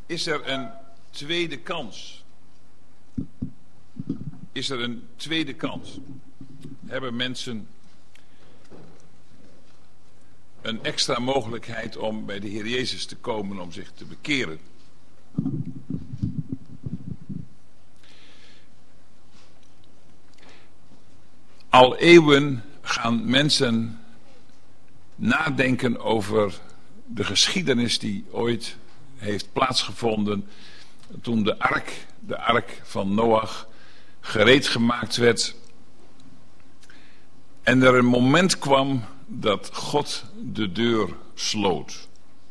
Is er een tweede kans? Is er een tweede kans? Hebben mensen een extra mogelijkheid om bij de Heer Jezus te komen om zich te bekeren? Al eeuwen gaan mensen nadenken over de geschiedenis die ooit heeft plaatsgevonden toen de ark van Noach, gereed gemaakt werd en er een moment kwam dat God de deur sloot.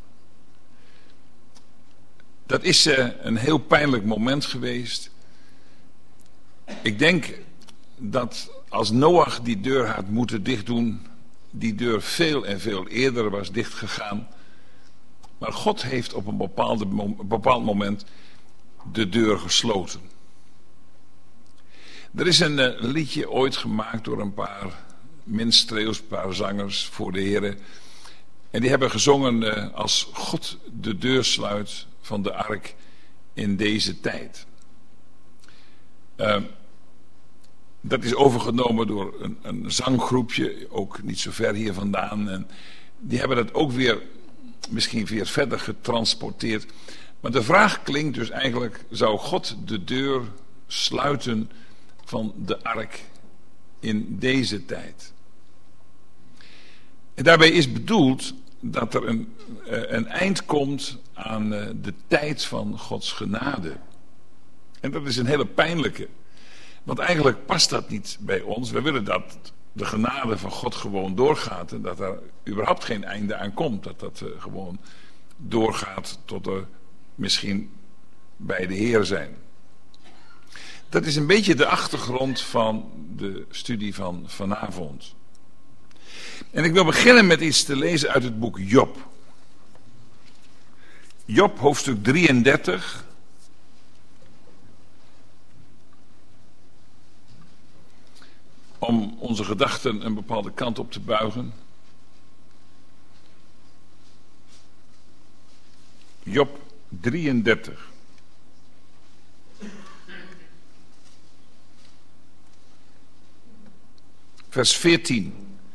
Dat is een heel pijnlijk moment geweest. Ik denk dat als Noach die deur had moeten dichtdoen, die deur veel en veel eerder was dichtgegaan. Maar God heeft op een bepaald moment de deur gesloten. Er is een liedje ooit gemaakt door een paar minstreels, een paar zangers voor de Heer. En die hebben gezongen als God de deur sluit van de ark in deze tijd. Dat is overgenomen door een zanggroepje, ook niet zo ver hier vandaan. En die hebben dat ook weer misschien weer verder getransporteerd. Maar de vraag klinkt dus eigenlijk, zou God de deur sluiten van de ark in deze tijd? En daarbij is bedoeld dat er een eind komt aan de tijd van Gods genade. En dat is een hele pijnlijke. Want eigenlijk past dat niet bij ons. We willen dat de genade van God gewoon doorgaat. En dat er überhaupt geen einde aan komt. Dat dat gewoon doorgaat tot er misschien bij de Heer zijn. Dat is een beetje de achtergrond van de studie van vanavond. En ik wil beginnen met iets te lezen uit het boek Job. Job, hoofdstuk 33. Om onze gedachten een bepaalde kant op te buigen. Job 33. Vers 14.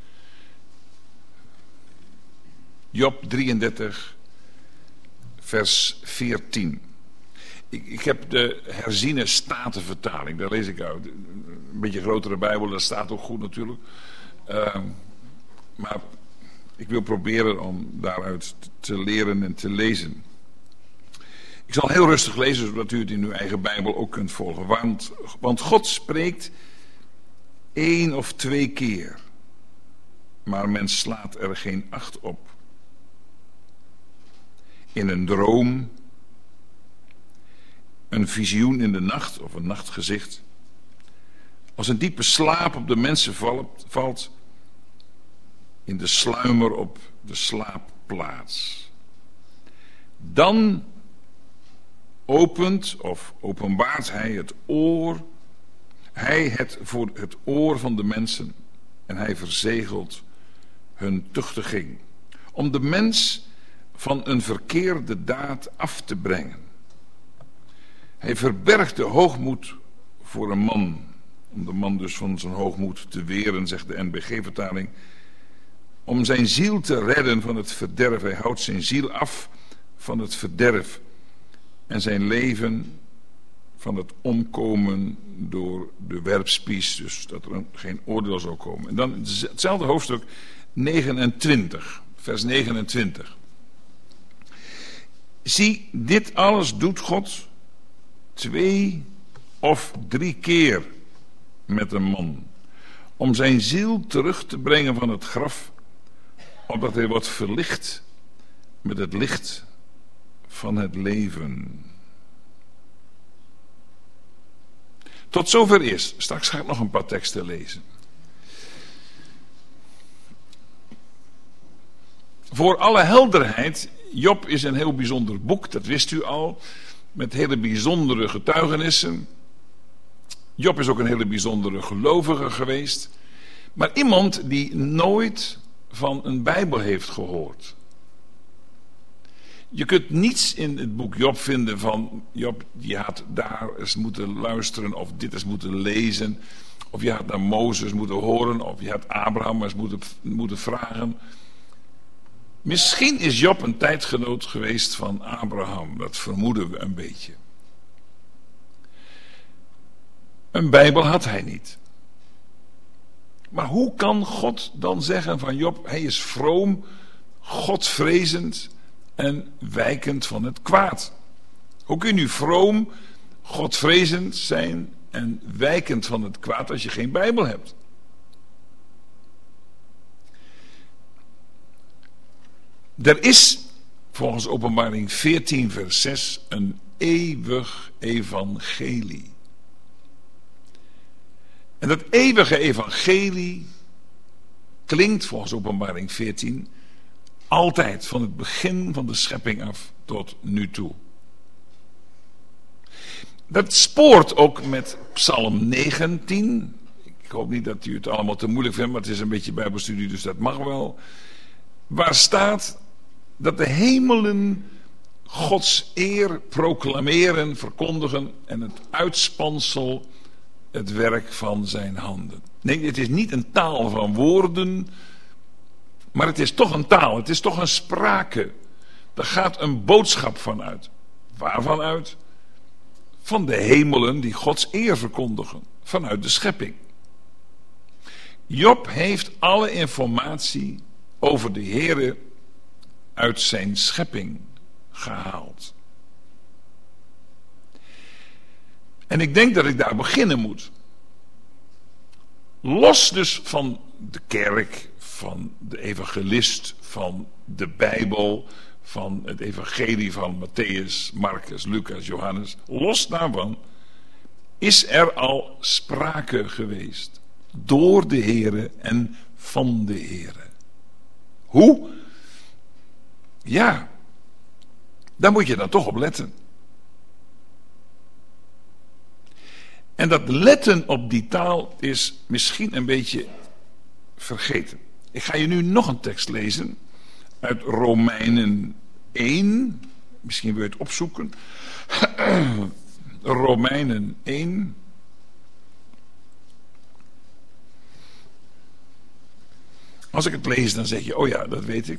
Job 33, vers 14. Ik heb de herziene statenvertaling, daar lees ik uit. Een beetje grotere Bijbel, dat staat ook goed natuurlijk. Maar ik wil proberen om daaruit te leren en te lezen. Ik zal heel rustig lezen, zodat u het in uw eigen Bijbel ook kunt volgen. Want God spreekt 1 of 2 keer, maar men slaat er geen acht op. In een droom, een visioen in de nacht of een nachtgezicht. Als een diepe slaap op de mensen valt, in de sluimer op de slaapplaats. Dan opent of openbaart hij het oor, voor het oor van de mensen en hij verzegelt hun tuchtiging. Om de mens van een verkeerde daad af te brengen. Hij verbergt de hoogmoed voor een man. Om de man dus van zijn hoogmoed te weren, zegt de NBG-vertaling. Om zijn ziel te redden van het verderf. Hij houdt zijn ziel af van het verderf. En zijn leven van het omkomen door de werpspies. Dus dat er geen oordeel zou komen. En dan hetzelfde hoofdstuk 29, vers 29. Zie, dit alles doet God 2 of 3 keer met een man. Om zijn ziel terug te brengen van het graf. Opdat hij wordt verlicht met het licht van het leven. Tot zover eerst. Straks ga ik nog een paar teksten lezen. Voor alle helderheid, Job is een heel bijzonder boek, dat wist u al, met hele bijzondere getuigenissen. Job is ook een hele bijzondere gelovige geweest, maar iemand die nooit van een Bijbel heeft gehoord. Je kunt niets in het boek Job vinden van Job, je had daar eens moeten luisteren of dit eens moeten lezen. Of je had naar Mozes moeten horen of je had Abraham eens moeten vragen. Misschien is Job een tijdgenoot geweest van Abraham, dat vermoeden we een beetje. Een Bijbel had hij niet. Maar hoe kan God dan zeggen van Job, hij is vroom, godvrezend en wijkend van het kwaad? Hoe kun je nu vroom, godvrezend zijn en wijkend van het kwaad als je geen Bijbel hebt? Er is volgens Openbaring 14 vers 6 een eeuwig evangelie. En dat eeuwige evangelie klinkt volgens Openbaring 14 altijd van het begin van de schepping af tot nu toe. Dat spoort ook met Psalm 19. Ik hoop niet dat u het allemaal te moeilijk vindt, maar het is een beetje Bijbelstudie, dus dat mag wel. Waar staat dat de hemelen Gods eer proclameren, verkondigen en het uitspansel het werk van zijn handen. Nee, het is niet een taal van woorden, maar het is toch een taal, het is toch een sprake. Er gaat een boodschap van uit. Waarvan uit? Van de hemelen die Gods eer verkondigen, vanuit de schepping. Job heeft alle informatie over de Heere uit zijn schepping gehaald. En ik denk dat ik daar beginnen moet. Los dus van de kerk, van de evangelist, van de Bijbel, van het evangelie van Mattheüs, Marcus, Lucas, Johannes. Los daarvan is er al sprake geweest. Door de Heere en van de Heere. Hoe? Ja, daar moet je dan toch op letten. En dat letten op die taal is misschien een beetje vergeten. Ik ga je nu nog een tekst lezen uit Romeinen 1. Misschien wil je het opzoeken. Romeinen 1. Als ik het lees, dan zeg je, oh ja, dat weet ik.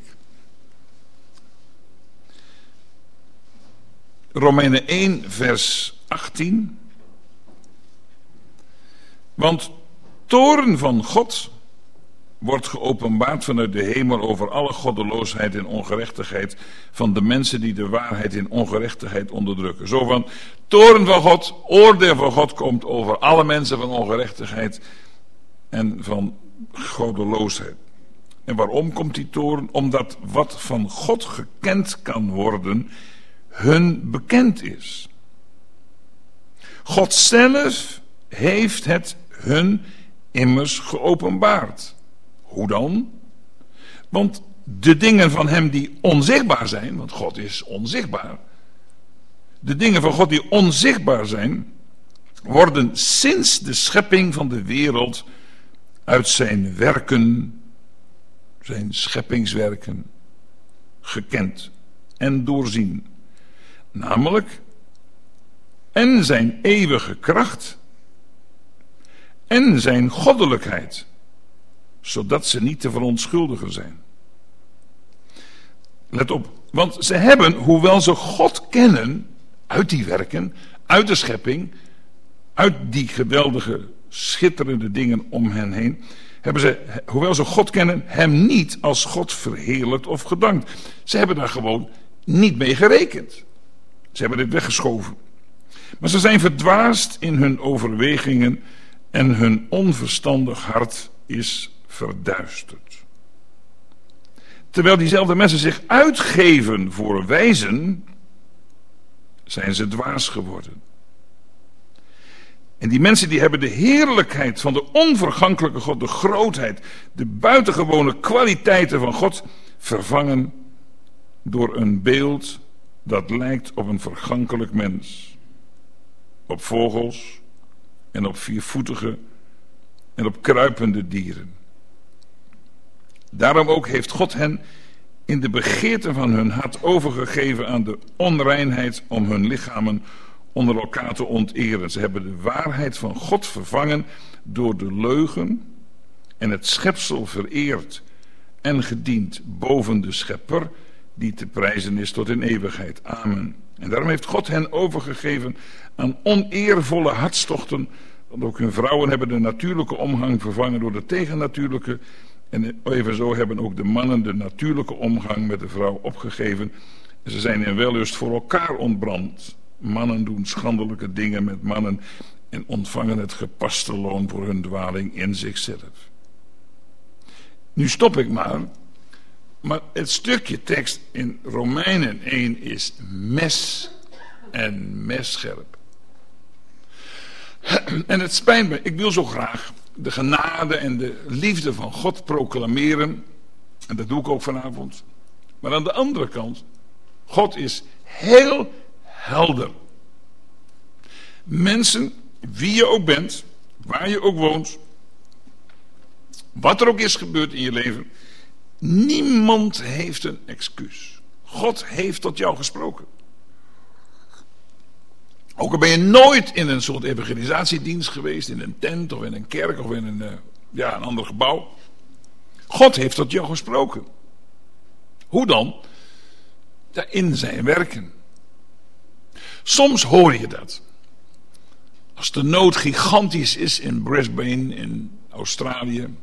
Romeinen 1, vers 18. Want toorn van God wordt geopenbaard vanuit de hemel over alle goddeloosheid en ongerechtigheid van de mensen die de waarheid in ongerechtigheid onderdrukken. Zo van, toorn van God, oordeel van God komt over alle mensen van ongerechtigheid en van goddeloosheid. En waarom komt die toorn? Omdat wat van God gekend kan worden, hun bekend is. God zelf heeft het hun immers geopenbaard. Hoe dan? Want de dingen van hem die onzichtbaar zijn, want God is onzichtbaar. De dingen van God die onzichtbaar zijn, worden sinds de schepping van de wereld uit zijn werken, zijn scheppingswerken, gekend en doorzien. Namelijk, en zijn eeuwige kracht en zijn goddelijkheid, zodat ze niet te verontschuldigen zijn. Let op, want ze hebben, hoewel ze God kennen, uit die werken, uit de schepping, uit die geweldige, schitterende dingen om hen heen, hebben ze, hoewel ze God kennen, hem niet als God verheerlijkt of gedankt. Ze hebben daar gewoon niet mee gerekend. Ze hebben dit weggeschoven. Maar ze zijn verdwaasd in hun overwegingen en hun onverstandig hart is verduisterd. Terwijl diezelfde mensen zich uitgeven voor wijzen, zijn ze dwaas geworden. En die mensen die hebben de heerlijkheid van de onvergankelijke God, de grootheid, de buitengewone kwaliteiten van God vervangen door een beeld dat lijkt op een vergankelijk mens. Op vogels en op viervoetige en op kruipende dieren. Daarom ook heeft God hen in de begeerte van hun hart overgegeven aan de onreinheid om hun lichamen onder elkaar te onteren. Ze hebben de waarheid van God vervangen door de leugen en het schepsel vereerd en gediend boven de schepper die te prijzen is tot in eeuwigheid. Amen. En daarom heeft God hen overgegeven aan oneervolle hartstochten, want ook hun vrouwen hebben de natuurlijke omgang vervangen door de tegennatuurlijke. En evenzo hebben ook de mannen de natuurlijke omgang met de vrouw opgegeven. En ze zijn in wellust voor elkaar ontbrand. Mannen doen schandelijke dingen met mannen en ontvangen het gepaste loon voor hun dwaling in zichzelf. Nu stop ik maar het stukje tekst in Romeinen 1 is mes en messcherp. En het spijt me, ik wil zo graag de genade en de liefde van God proclameren. En dat doe ik ook vanavond. Maar aan de andere kant, God is heel helder. Mensen, wie je ook bent, waar je ook woont, wat er ook is gebeurd in je leven, niemand heeft een excuus. God heeft tot jou gesproken. Ook al ben je nooit in een soort evangelisatiedienst geweest, in een tent of in een kerk of in een ander gebouw. God heeft tot jou gesproken. Hoe dan? Ja, in zijn werken. Soms hoor je dat. Als de nood gigantisch is in Brisbane, in Australië,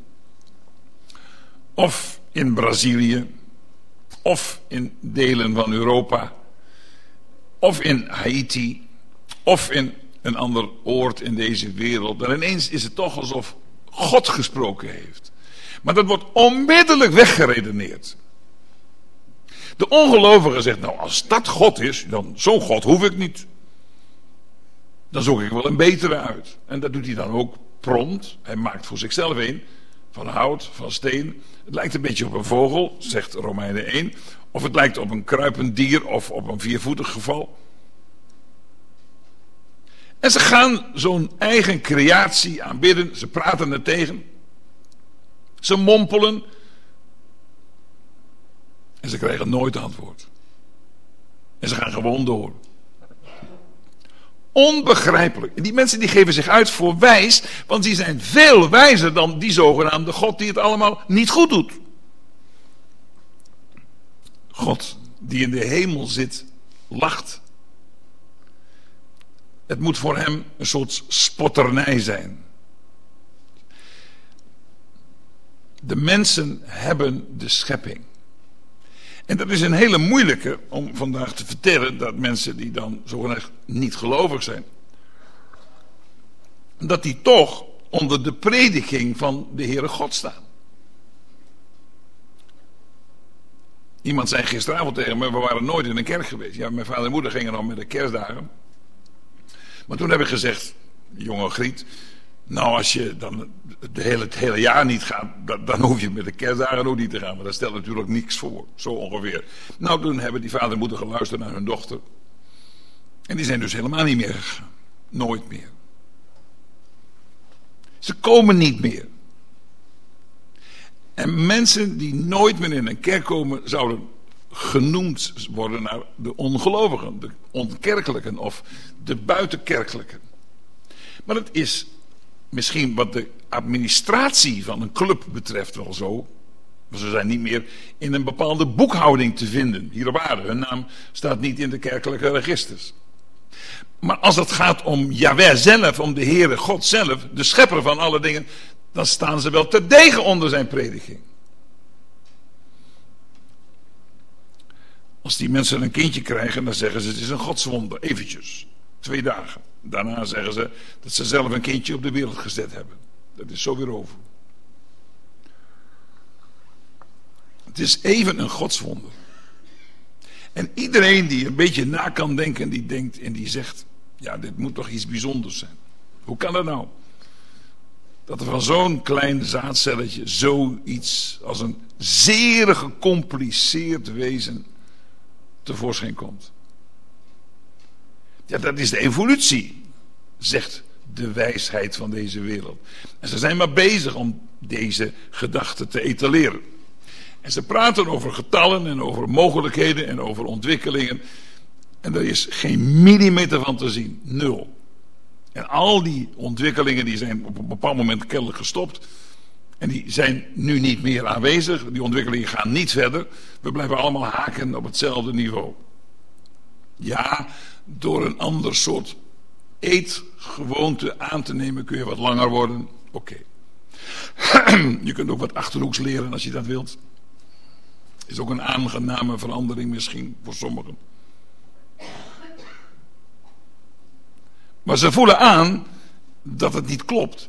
of in Brazilië, of in delen van Europa, of in Haiti, of in een ander oord in deze wereld. Dan ineens is het toch alsof God gesproken heeft. Maar dat wordt onmiddellijk weggeredeneerd. De ongelovige zegt, nou als dat God is, dan zo'n God hoef ik niet. Dan zoek ik wel een betere uit. En dat doet hij dan ook prompt. Hij maakt voor zichzelf een, van hout, van steen. Het lijkt een beetje op een vogel, zegt Romeinen 1. Of het lijkt op een kruipend dier of op een viervoetig geval. En ze gaan zo'n eigen creatie aanbidden. Ze praten er tegen. Ze mompelen. En ze krijgen nooit antwoord. En ze gaan gewoon door. Onbegrijpelijk. En die mensen die geven zich uit voor wijs, want die zijn veel wijzer dan die zogenaamde God die het allemaal niet goed doet. God die in de hemel zit, lacht. Het moet voor hem een soort spotternij zijn. De mensen hebben de schepping. En dat is een hele moeilijke om vandaag te vertellen, dat mensen die dan zogenaamd niet gelovig zijn, dat die toch onder de prediking van de Heere God staan. Iemand zei gisteravond tegen me, we waren nooit in een kerk geweest. Ja, mijn vader en moeder gingen dan met de kerstdagen. Maar toen heb ik gezegd, jonge Griet, nou als je dan het hele jaar niet gaat, dan hoef je met de kerstdagen ook niet te gaan. Maar dat stelt natuurlijk niks voor, zo ongeveer. Nou, toen hebben die vader en moeder geluisterd naar hun dochter. En die zijn dus helemaal niet meer gegaan. Nooit meer. Ze komen niet meer. En mensen die nooit meer in een kerk komen, zouden genoemd worden naar de ongelovigen, de onkerkelijken of de buitenkerkelijken. Maar het is misschien wat de administratie van een club betreft wel zo. Maar ze zijn niet meer in een bepaalde boekhouding te vinden hier op aarde. Hun naam staat niet in de kerkelijke registers. Maar als het gaat om Jahweh zelf, om de Heere God zelf, de schepper van alle dingen, dan staan ze wel terdege onder zijn prediking. Als die mensen een kindje krijgen, dan zeggen ze het is een godswonder, eventjes, 2 dagen. Daarna zeggen ze dat ze zelf een kindje op de wereld gezet hebben. Dat is zo weer over. Het is even een godswonder. En iedereen die een beetje na kan denken, die denkt en die zegt, ja, dit moet toch iets bijzonders zijn. Hoe kan dat nou? Dat er van zo'n klein zaadcelletje zoiets als een zeer gecompliceerd wezen tevoorschijn komt. Ja, dat is de evolutie, zegt de wijsheid van deze wereld. En ze zijn maar bezig om deze gedachte te etaleren. En ze praten over getallen en over mogelijkheden en over ontwikkelingen. En er is geen millimeter van te zien. 0. En al die ontwikkelingen die zijn op een bepaald moment kennelijk gestopt. En die zijn nu niet meer aanwezig. Die ontwikkelingen gaan niet verder. We blijven allemaal haken op hetzelfde niveau. Ja, door een ander soort eetgewoonte aan te nemen kun je wat langer worden. Oké. Je kunt ook wat Achterhoeks leren als je dat wilt. Is ook een aangename verandering misschien voor sommigen. Maar ze voelen aan dat het niet klopt.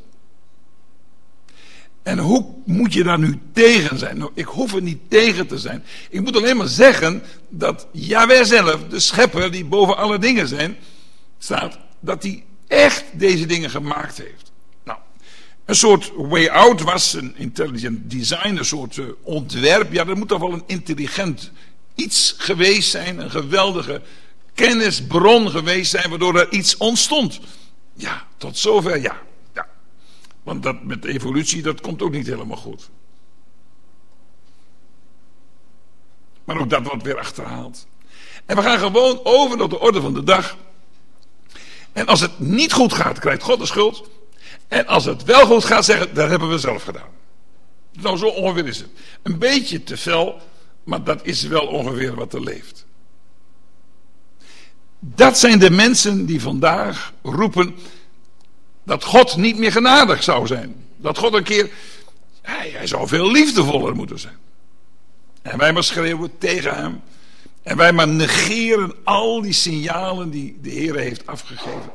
En hoe moet je daar nu tegen zijn? Nou, ik hoef er niet tegen te zijn. Ik moet alleen maar zeggen dat Jahweh zelf, de schepper die boven alle dingen zijn, staat, dat hij echt deze dingen gemaakt heeft. Nou, een soort way out was een intelligent design, een soort ontwerp. Ja, er moet toch wel een intelligent iets geweest zijn, een geweldige kennisbron geweest zijn, waardoor er iets ontstond. Ja, tot zover ja. Want dat met evolutie, dat komt ook niet helemaal goed. Maar ook dat wordt weer achterhaald. En we gaan gewoon over tot de orde van de dag. En als het niet goed gaat, krijgt God de schuld. En als het wel goed gaat, zeggen, dat hebben we zelf gedaan. Nou, zo ongeveer is het. Een beetje te fel, maar dat is wel ongeveer wat er leeft. Dat zijn de mensen die vandaag roepen dat God niet meer genadig zou zijn. Dat God een keer, hij zou veel liefdevoller moeten zijn. En wij maar schreeuwen tegen hem. En wij maar negeren al die signalen die de Heer heeft afgegeven.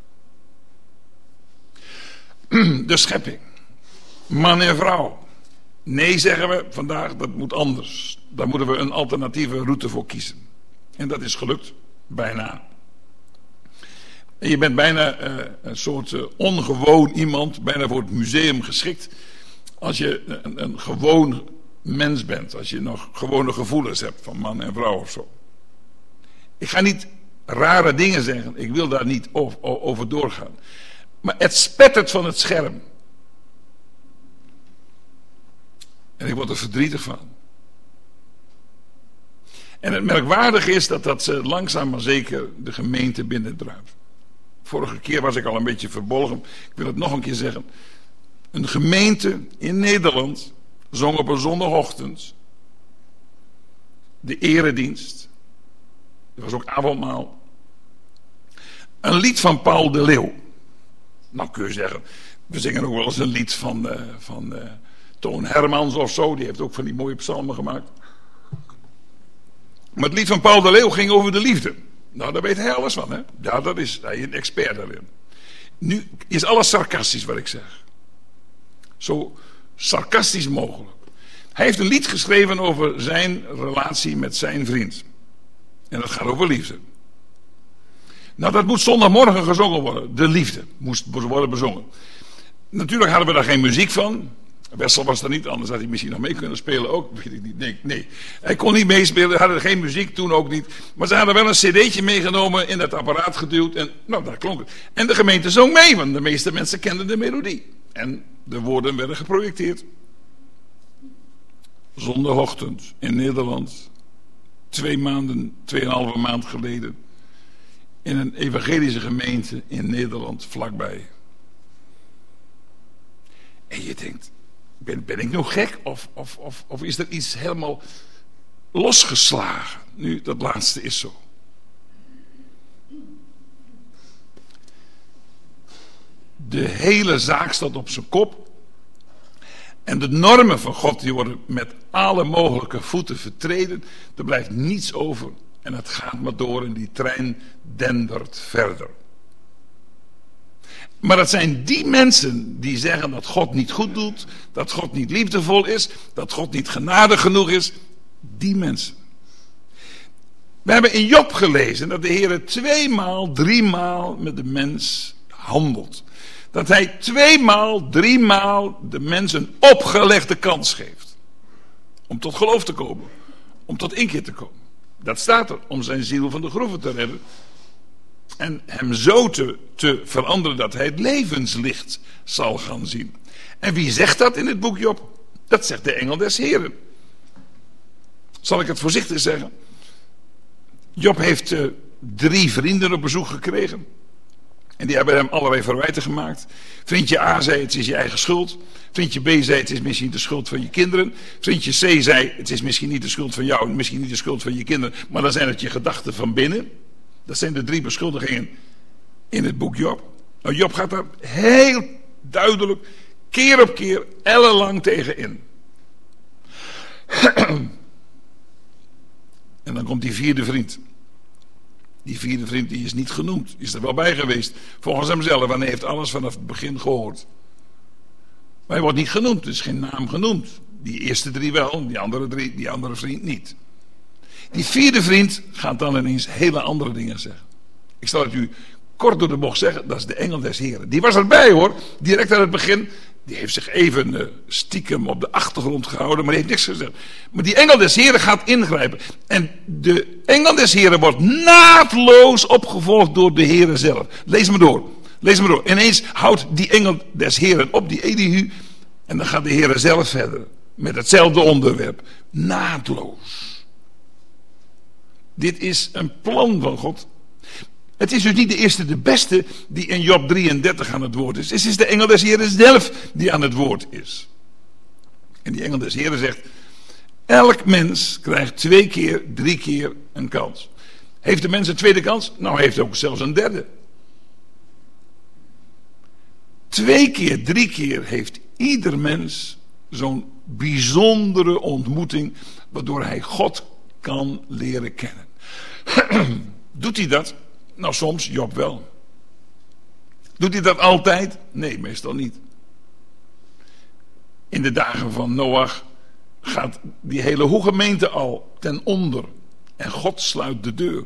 De schepping. Man en vrouw. Nee, zeggen we vandaag, dat moet anders. Daar moeten we een alternatieve route voor kiezen. En dat is gelukt, bijna. En je bent bijna een soort ongewoon iemand, bijna voor het museum geschikt. Als je een gewoon mens bent, als je nog gewone gevoelens hebt van man en vrouw of zo. Ik ga niet rare dingen zeggen, ik wil daar niet over doorgaan. Maar het spettert van het scherm. En ik word er verdrietig van. En het merkwaardige is dat ze langzaam maar zeker de gemeente binnendruipt. Vorige keer was ik al een beetje verbolgen. Ik wil het nog een keer zeggen. Een gemeente in Nederland zong op een zondagochtend de eredienst. Er was ook avondmaal. Een lied van Paul de Leeuw. Nou kun je zeggen, we zingen ook wel eens een lied van Toon Hermans of zo. Die heeft ook van die mooie psalmen gemaakt. Maar het lied van Paul de Leeuw ging over de liefde. Nou, daar weet hij alles van, hè? Ja, dat is hij een expert daarin. Nu is alles sarcastisch wat ik zeg. Zo sarcastisch mogelijk. Hij heeft een lied geschreven over zijn relatie met zijn vriend. En dat gaat over liefde. Nou, dat moet zondagmorgen gezongen worden. De liefde moest worden bezongen. Natuurlijk hadden we daar geen muziek van. Wessel was er niet, anders had hij misschien nog mee kunnen spelen ook. Weet ik niet. Nee. Hij kon niet meespelen, hadden geen muziek, toen ook niet. Maar ze hadden wel een cd'tje meegenomen, in dat apparaat geduwd. En nou, daar klonk het. En de gemeente zong mee, want de meeste mensen kenden de melodie. En de woorden werden geprojecteerd. Zondagochtend in Nederland. 2,5 maand geleden. In een evangelische gemeente in Nederland, vlakbij. En je denkt, ben ik nou gek? Of is er iets helemaal losgeslagen? Nu, dat laatste is zo. De hele zaak staat op zijn kop. En de normen van God die worden met alle mogelijke voeten vertreden. Er blijft niets over. En het gaat maar door en die trein dendert verder. Maar het zijn die mensen die zeggen dat God niet goed doet, dat God niet liefdevol is, dat God niet genadig genoeg is. Die mensen. We hebben in Job gelezen dat de Heer 2 maal, 3 maal met de mens handelt. Dat hij 2 maal, 3 maal de mens een opgelegde kans geeft. Om tot geloof te komen. Om tot inkeer te komen. Dat staat er, om zijn ziel van de groeven te redden. En hem zo te veranderen dat hij het levenslicht zal gaan zien. En wie zegt dat in het boek Job? Dat zegt de engel des Heren. Zal ik het voorzichtig zeggen? Job heeft 3 vrienden op bezoek gekregen. En die hebben hem allerlei verwijten gemaakt. Vriendje A zei, het is je eigen schuld. Vriendje B zei, het is misschien de schuld van je kinderen. Vriendje C zei, het is misschien niet de schuld van jou, misschien niet de schuld van je kinderen, maar dan zijn het je gedachten van binnen. Dat zijn de 3 beschuldigingen in het boek Job. Nou, Job gaat daar heel duidelijk, keer op keer, ellenlang tegen in. En dan komt die 4e vriend. Die 4e vriend die is niet genoemd. Die is er wel bij geweest. Volgens hemzelf. En hij heeft alles vanaf het begin gehoord. Maar hij wordt niet genoemd. Er is geen naam genoemd. Die eerste 3 wel. Die andere vriend niet. Die 4e vriend gaat dan ineens hele andere dingen zeggen. Ik zal het u kort door de bocht zeggen. Dat is de engel des Heren. Die was erbij hoor. Direct aan het begin. Die heeft zich even stiekem op de achtergrond gehouden, maar die heeft niks gezegd. Maar die engel des Heren gaat ingrijpen. En de engel des Heren wordt naadloos opgevolgd door de Heren zelf. Lees maar door. Lees maar door. Ineens houdt die engel des Heren op, die Elihu. En dan gaat de Heren zelf verder. Met hetzelfde onderwerp. Naadloos. Dit is een plan van God. Het is dus niet de eerste, de beste die in Job 33 aan het woord is. Het is de engel des Heren zelf die aan het woord is. En die engel des Heren zegt, elk mens krijgt 2 keer, 3 keer een kans. Heeft de mens een tweede kans? Nou, hij heeft ook zelfs een derde. 2 keer, 3 keer heeft ieder mens zo'n bijzondere ontmoeting, waardoor hij God kan leren kennen. Doet hij dat? Nou, soms, Job wel. Doet hij dat altijd? Nee, meestal niet. In de dagen van Noach gaat die hele gemeente al ten onder. En God sluit de deur.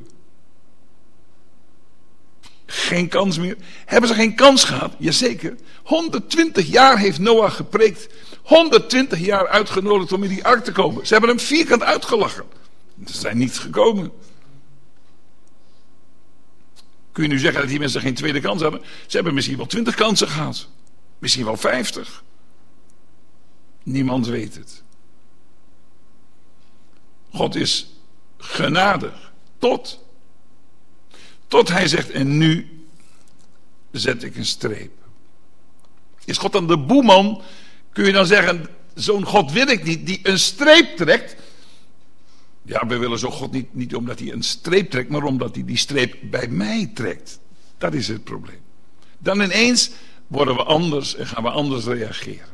Geen kans meer. Hebben ze geen kans gehad? Jazeker. 120 jaar heeft Noach gepreekt. 120 jaar uitgenodigd om in die ark te komen. Ze hebben hem vierkant uitgelachen. Ze zijn niet gekomen. Kun je nu zeggen dat die mensen geen tweede kans hebben? Ze hebben misschien wel 20 kansen gehad. Misschien wel 50. Niemand weet het. God is genadig. Tot hij zegt, en nu zet ik een streep. Is God dan de boeman? Kun je dan zeggen, zo'n God wil ik niet, die een streep trekt. Ja, we willen zo God niet omdat hij een streep trekt, maar omdat hij die streep bij mij trekt. Dat is het probleem. Dan ineens worden we anders en gaan we anders reageren.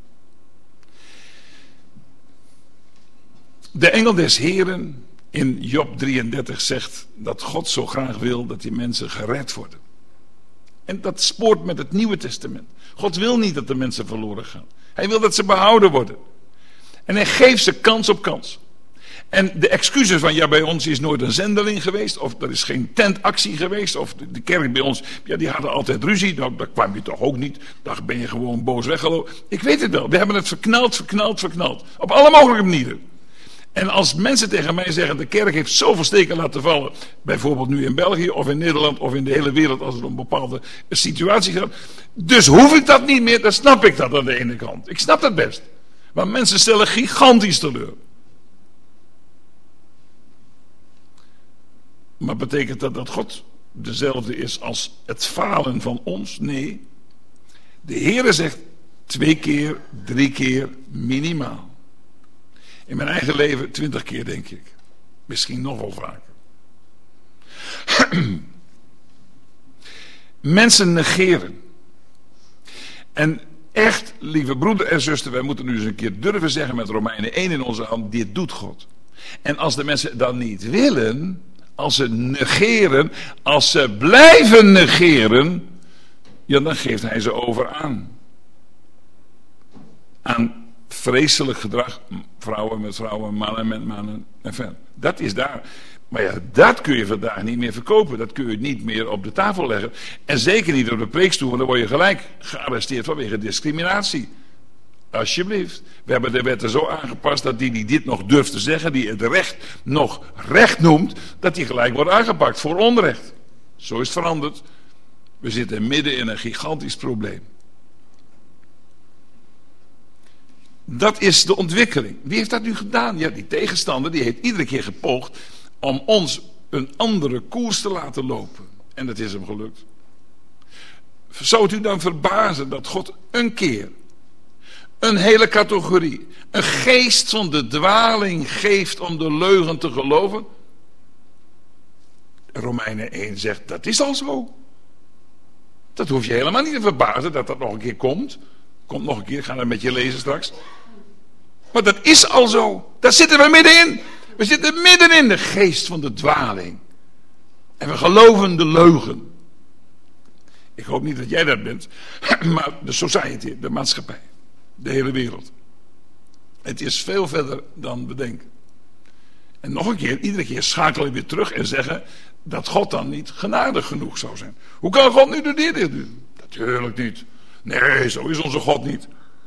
De engel des Heren in Job 33 zegt dat God zo graag wil dat die mensen gered worden. En dat spoort met het Nieuwe Testament. God wil niet dat de mensen verloren gaan. Hij wil dat ze behouden worden. En hij geeft ze kans op kans. En de excuses van, ja, bij ons is nooit een zendeling geweest, of er is geen tentactie geweest, of de kerk bij ons, ja, die hadden altijd ruzie, nou, daar kwam je toch ook niet, daar ben je gewoon boos weggelopen. Ik weet het wel, we hebben het verknald, op alle mogelijke manieren. En als mensen tegen mij zeggen, de kerk heeft zoveel steken laten vallen, bijvoorbeeld nu in België, of in Nederland, of in de hele wereld, als er een bepaalde situatie gaat, dus hoef ik dat niet meer, dan snap ik dat aan de ene kant. Ik snap dat best. Maar mensen stellen gigantisch teleur. Maar betekent dat dat God dezelfde is als het falen van ons? Nee. De Heere zegt 2 keer, 3 keer minimaal. In mijn eigen leven 20 keer, denk ik. Misschien nog wel vaker. Mensen negeren. En echt, lieve broeder en zuster, wij moeten nu eens een keer durven zeggen met Romeinen 1 in onze hand, dit doet God. En als de mensen dan niet willen, als ze negeren, als ze blijven negeren, ja, dan geeft hij ze over aan vreselijk gedrag, vrouwen met vrouwen, mannen met mannen en verder. Dat is daar. Maar ja, dat kun je vandaag niet meer verkopen. Dat kun je niet meer op de tafel leggen. En zeker niet op de preekstoel, want dan word je gelijk gearresteerd vanwege discriminatie. Alsjeblieft. We hebben de wetten zo aangepast dat die dit nog durft te zeggen, die het recht nog recht noemt, dat die gelijk wordt aangepakt voor onrecht. Zo is het veranderd. We zitten midden in een gigantisch probleem. Dat is de ontwikkeling. Wie heeft dat nu gedaan? Ja, die tegenstander die heeft iedere keer gepoogd om ons een andere koers te laten lopen. En dat is hem gelukt. Zou het u dan verbazen dat God een keer een hele categorie, een geest van de dwaling geeft om de leugen te geloven? Romeinen 1 zegt, dat is al zo. Dat hoef je helemaal niet te verbazen dat dat nog een keer komt. Komt nog een keer, ik ga dat met je lezen straks. Maar dat is al zo. Daar zitten we middenin. We zitten midden in de geest van de dwaling. En we geloven de leugen. Ik hoop niet dat jij dat bent. Maar de society, de maatschappij. De hele wereld. Het is veel verder dan we denken. En nog een keer, iedere keer schakelen we weer terug en zeggen dat God dan niet genadig genoeg zou zijn. Hoe kan God nu dit doen? Natuurlijk niet. Nee, zo is onze God niet.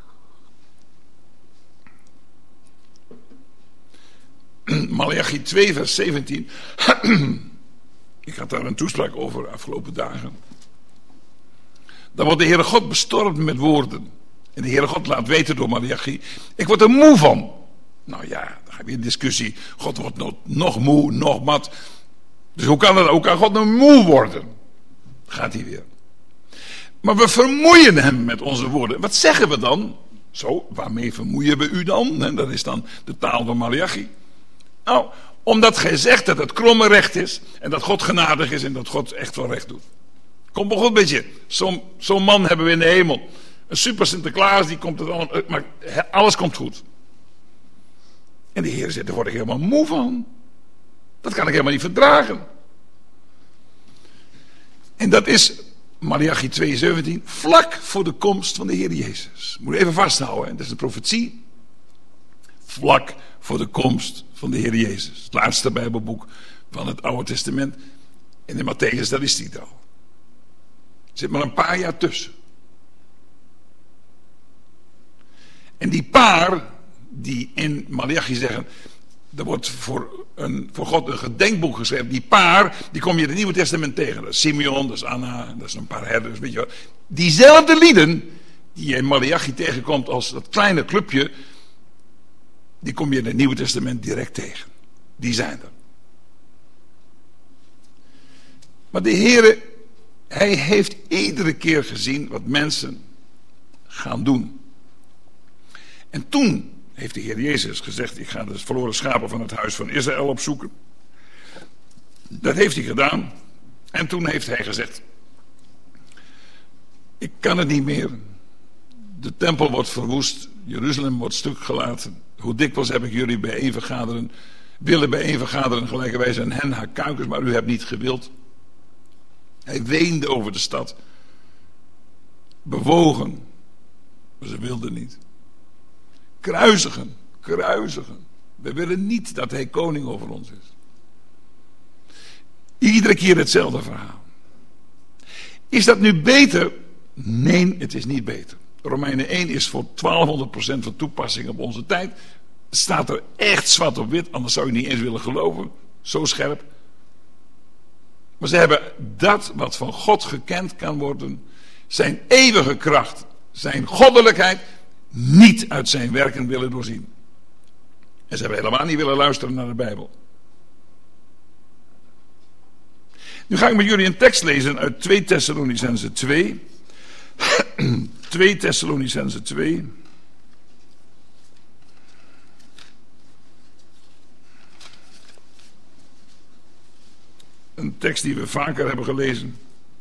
Maleachi 2 vers 17. Ik had daar een toespraak over de afgelopen dagen. Dan wordt de Heere God bestormd met woorden. En de Heere God laat weten door Maleachi, ik word er moe van. Nou ja, dan ga je weer in discussie. God wordt nog moe, nog mat. Dus hoe kan God nou moe worden? Gaat hij weer. Maar we vermoeien hem met onze woorden. Wat zeggen we dan? Zo, waarmee vermoeien we u dan? En dat is dan de taal van Maleachi. Nou, omdat gij zegt dat het kromme recht is. En dat God genadig is en dat God echt wel recht doet. Komt wel goed met je. Zo'n man hebben we in de hemel. Een super Sinterklaas, die komt het allemaal. Maar alles komt goed. En de Heer zegt, daar word ik helemaal moe van. Dat kan ik helemaal niet verdragen. En dat is Maleachi 2:17, vlak voor de komst van de Heer Jezus. Moet je even vasthouden, hè? Dat is een profetie. Vlak voor de komst van de Heer Jezus. Het laatste Bijbelboek van het Oude Testament. En in Matthäus, daar is die al. Er zit maar een paar jaar tussen. En die paar die in Maleachi zeggen, er wordt voor God een gedenkboek geschreven. Die paar, die kom je in het Nieuwe Testament tegen. Dat is Simeon, dat is Anna, dat is een paar herders, weet je wel. Diezelfde lieden die je in Maleachi tegenkomt als dat kleine clubje, die kom je in het Nieuwe Testament direct tegen. Die zijn er. Maar de Heere, hij heeft iedere keer gezien wat mensen gaan doen. En toen heeft de Heer Jezus gezegd, ik ga de verloren schapen van het huis van Israël opzoeken. Dat heeft hij gedaan. En toen heeft hij gezegd, ik kan het niet meer. De tempel wordt verwoest, Jeruzalem wordt stuk gelaten. Hoe dikwijls heb ik jullie willen bijeenvergaderen gelijkerwijs aan hen haar kuikens, maar u hebt niet gewild. Hij weende over de stad. Bewogen, maar ze wilden niet. Kruisigen. We willen niet dat hij koning over ons is. Iedere keer hetzelfde verhaal. Is dat nu beter? Nee, het is niet beter. Romeinen 1 is voor 1200% van toepassing op onze tijd. Staat er echt zwart op wit, anders zou je niet eens willen geloven. Zo scherp. Maar ze hebben dat wat van God gekend kan worden, zijn eeuwige kracht, zijn goddelijkheid, niet uit zijn werken willen doorzien. En ze hebben helemaal niet willen luisteren naar de Bijbel. Nu ga ik met jullie een tekst lezen uit 2 Thessalonicenzen 2. 2 Thessalonicenzen 2. Een tekst die we vaker hebben gelezen.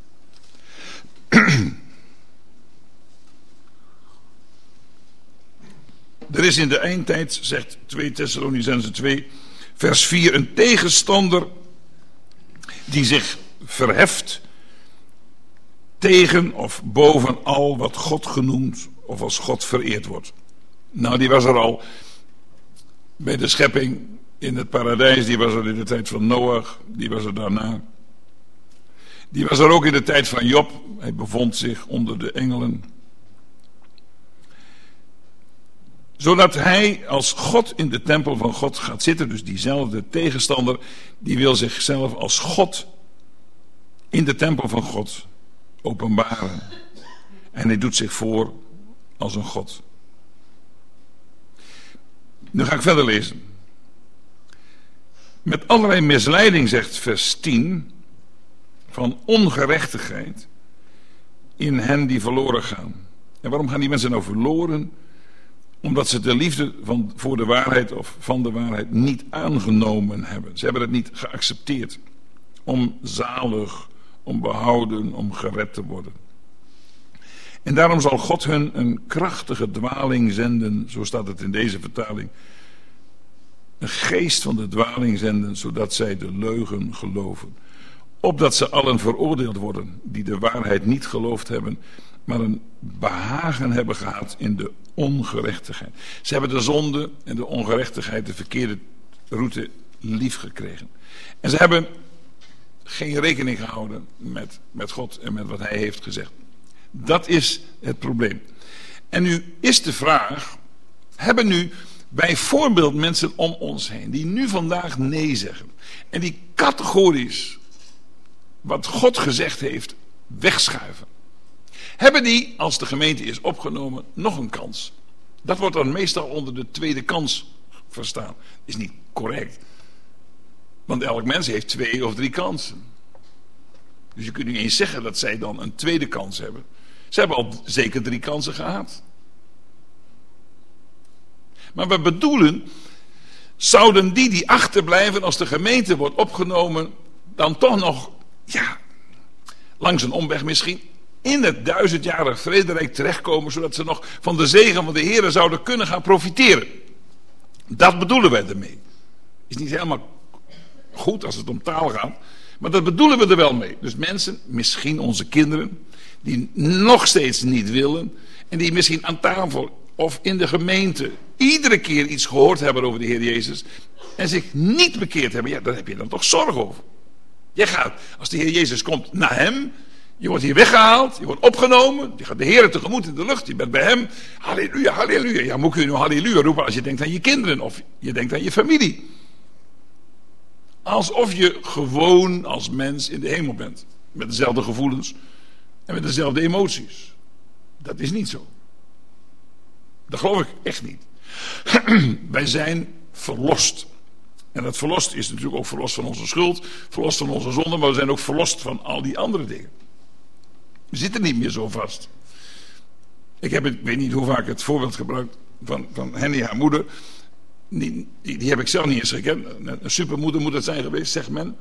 Er is in de eindtijd, zegt 2 Thessalonicenzen 2, vers 4, een tegenstander die zich verheft tegen of boven al wat God genoemd of als God vereerd wordt. Nou, die was er al bij de schepping in het paradijs, die was er in de tijd van Noach, die was er daarna. Die was er ook in de tijd van Job, hij bevond zich onder de engelen. Zodat hij als God in de tempel van God gaat zitten, dus diezelfde tegenstander, die wil zichzelf als God in de tempel van God openbaren. En hij doet zich voor als een God. Nu ga ik verder lezen. Met allerlei misleiding, zegt vers 10, van ongerechtigheid in hen die verloren gaan. En waarom gaan die mensen nou verloren? Omdat ze de liefde voor de waarheid of van de waarheid niet aangenomen hebben. Ze hebben het niet geaccepteerd om zalig, om behouden, om gered te worden. En daarom zal God hun een krachtige dwaling zenden, zo staat het in deze vertaling. Een geest van de dwaling zenden, zodat zij de leugen geloven. Opdat ze allen veroordeeld worden, die de waarheid niet geloofd hebben, maar een behagen hebben gehad in de ongerechtigheid. Ze hebben de zonde en de ongerechtigheid, de verkeerde route, lief gekregen. En ze hebben geen rekening gehouden met God en met wat hij heeft gezegd. Dat is het probleem. En nu is de vraag, hebben nu bijvoorbeeld mensen om ons heen die nu vandaag nee zeggen en die categorisch wat God gezegd heeft wegschuiven, hebben die, als de gemeente is opgenomen, nog een kans? Dat wordt dan meestal onder de tweede kans verstaan. Is niet correct. Want elk mens heeft 2 of 3 kansen. Dus je kunt niet eens zeggen dat zij dan een tweede kans hebben. Ze hebben al zeker 3 kansen gehad. Maar we bedoelen, zouden die achterblijven als de gemeente wordt opgenomen, dan toch nog, langs een omweg misschien, in het 1000-jarig vrederijk terechtkomen, zodat ze nog van de zegen van de Heere zouden kunnen gaan profiteren. Dat bedoelen wij ermee. Is niet helemaal goed als het om taal gaat, maar dat bedoelen we er wel mee. Dus mensen, misschien onze kinderen, die nog steeds niet willen en die misschien aan tafel of in de gemeente iedere keer iets gehoord hebben over de Heer Jezus en zich niet bekeerd hebben, daar heb je dan toch zorg over. Jij gaat, als de Heer Jezus komt, naar hem. Je wordt hier weggehaald, je wordt opgenomen, je gaat de Heer tegemoet in de lucht, je bent bij hem. Halleluja, halleluja. Ja, moet je nu halleluja roepen als je denkt aan je kinderen of je denkt aan je familie. Alsof je gewoon als mens in de hemel bent. Met dezelfde gevoelens en met dezelfde emoties. Dat is niet zo. Dat geloof ik echt niet. Wij zijn verlost. En dat verlost is natuurlijk ook verlost van onze schuld, verlost van onze zonde, maar we zijn ook verlost van al die andere dingen. We zitten niet meer zo vast. Ik weet niet hoe vaak het voorbeeld gebruikt van Henny, haar moeder. Die heb ik zelf niet eens gekend. Een supermoeder moet het zijn geweest, zegt men.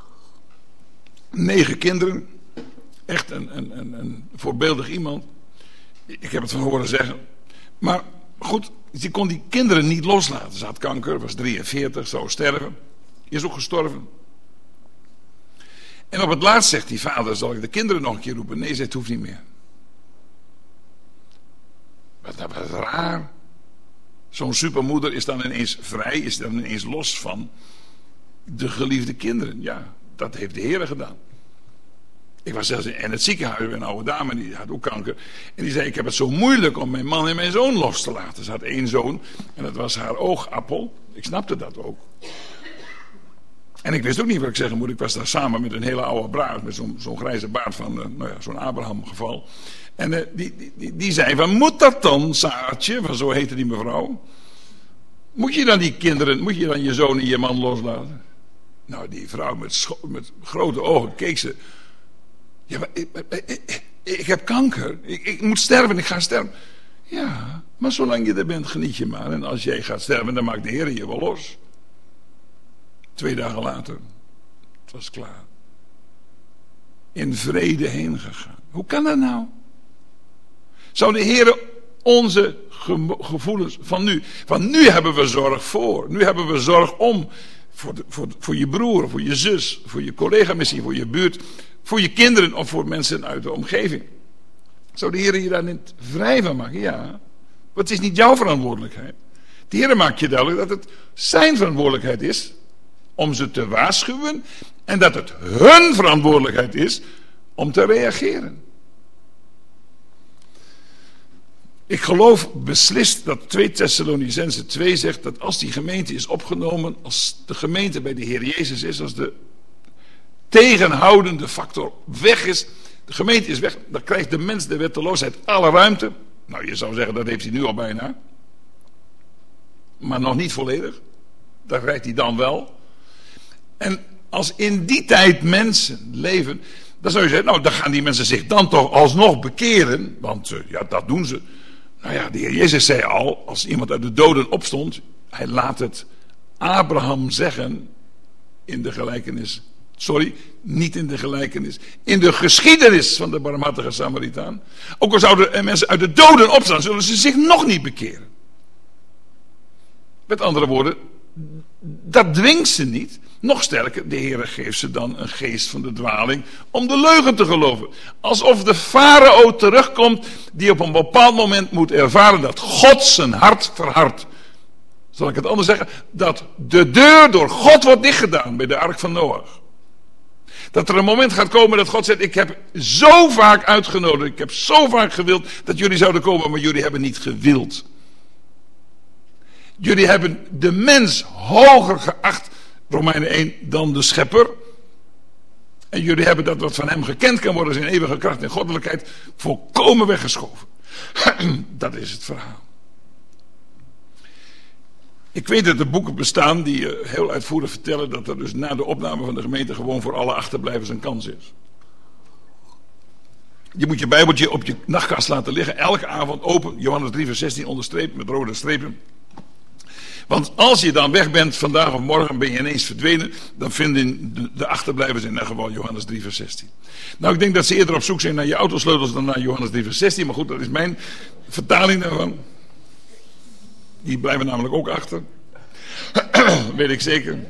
9 kinderen. Echt een voorbeeldig iemand. Ik heb het van horen zeggen. Maar goed, ze kon die kinderen niet loslaten. Ze had kanker, was 43, zou sterven. Is ook gestorven. En op het laatst zegt die vader, zal ik de kinderen nog een keer roepen? Nee, het hoeft niet meer. Dat was raar. Zo'n supermoeder is dan ineens vrij, is dan ineens los van de geliefde kinderen. Ja, dat heeft de Heer gedaan. Ik was zelfs in het ziekenhuis bij een oude dame, die had ook kanker. En die zei, ik heb het zo moeilijk om mijn man en mijn zoon los te laten. Ze had 1 zoon en dat was haar oogappel. Ik snapte dat ook. En ik wist ook niet wat ik zeggen moet. Ik was daar samen met een hele oude braaf, met zo'n grijze baard van, zo'n Abraham geval. En die zei van, moet dat dan, Saartje, van zo heette die mevrouw. Moet je dan die kinderen, moet je dan je zoon en je man loslaten? Nou, die vrouw met grote ogen keek ze. Ja, maar ik heb kanker. Ik moet sterven, ik ga sterven. Ja, maar zolang je er bent, geniet je maar. En als jij gaat sterven, dan maakt de Heer je wel los. 2 dagen later, het was klaar. In vrede heen gegaan. Hoe kan dat nou? Zou de Heer onze gevoelens van nu hebben we zorg voor. Nu hebben we zorg om. Voor je broer, voor je zus, voor je collega misschien, voor je buurt, voor je kinderen of voor mensen uit de omgeving. Zou de Heer je daar niet vrij van maken? Ja. Want het is niet jouw verantwoordelijkheid. De Heer maakt je duidelijk dat het zijn verantwoordelijkheid is om ze te waarschuwen en dat het hun verantwoordelijkheid is om te reageren. Ik geloof beslist dat 2 Thessalonicenzen 2 zegt dat als die gemeente is opgenomen, als de gemeente bij de Heer Jezus is, als de tegenhoudende factor weg is, de gemeente is weg, dan krijgt de mens de wetteloosheid alle ruimte. Nou, je zou zeggen dat heeft hij nu al bijna. maar nog niet volledig. Dat krijgt hij dan wel. En als in die tijd mensen leven, dan zou je zeggen, nou, dan gaan die mensen zich dan toch alsnog bekeren. Want ja, dat doen ze. Nou ja, de Heer Jezus zei al, als iemand uit de doden opstond, hij laat het Abraham zeggen in de gelijkenis. Sorry, niet in de gelijkenis. In de geschiedenis van de barmhartige Samaritaan. Ook al zouden mensen uit de doden opstaan, zullen ze zich nog niet bekeren. Met andere woorden, dat dwingt ze niet. Nog sterker, de Heer geeft ze dan een geest van de dwaling om de leugen te geloven. Alsof de farao terugkomt die op een bepaald moment moet ervaren dat God zijn hart verhardt. Zal ik het anders zeggen? Dat de deur door God wordt dichtgedaan bij de ark van Noach. Dat er een moment gaat komen dat God zegt, ik heb zo vaak uitgenodigd, ik heb zo vaak gewild dat jullie zouden komen, maar jullie hebben niet gewild. Jullie hebben de mens hoger geacht, Romeinen 1, dan de schepper. En jullie hebben dat wat van hem gekend kan worden, zijn eeuwige kracht en goddelijkheid, volkomen weggeschoven. Dat is het verhaal. Ik weet dat er boeken bestaan die heel uitvoerig vertellen dat er dus na de opname van de gemeente gewoon voor alle achterblijvers een kans is. Je moet je Bijbeltje op je nachtkast laten liggen, elke avond open, Johannes 3 vers 16 onderstreept met rode strepen. Want als je dan weg bent, vandaag of morgen ben je ineens verdwenen, dan vinden de achterblijvers in dat geval Johannes 3 vers 16. Nou, ik denk dat ze eerder op zoek zijn naar je autosleutels dan naar Johannes 3 vers 16, maar goed, dat is mijn vertaling daarvan. Die blijven namelijk ook achter. Weet ik zeker.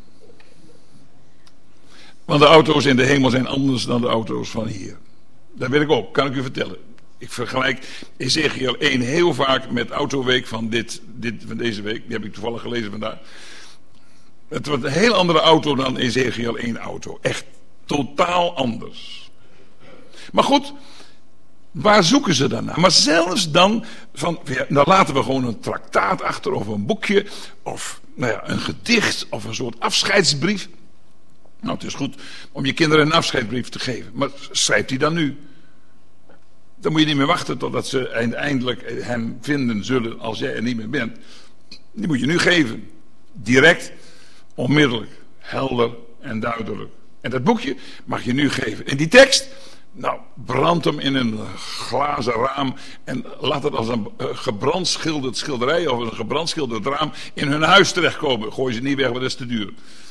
Want de auto's in de hemel zijn anders dan de auto's van hier. Dat weet ik ook, kan ik u vertellen. Ik vergelijk Ezekiel 1 heel vaak met Autoweek van deze week. Die heb ik toevallig gelezen vandaag. Het wordt een heel andere auto dan Ezekiel 1 auto. Echt totaal anders. Maar goed, waar zoeken ze dan naar? Maar zelfs dan, dan laten we gewoon een traktaat achter of een boekje of nou ja, een gedicht of een soort afscheidsbrief. Nou, het is goed om je kinderen een afscheidsbrief te geven. Maar schrijf die dan nu. Dan moet je niet meer wachten totdat ze eindelijk hem vinden zullen als jij er niet meer bent. Die moet je nu geven. Direct, onmiddellijk, helder en duidelijk. En dat boekje mag je nu geven. En die tekst, nou, brand hem in een glazen raam en laat het als een gebrandschilderd schilderij of een gebrandschilderd raam in hun huis terechtkomen. Gooi ze niet weg, want dat is te duur.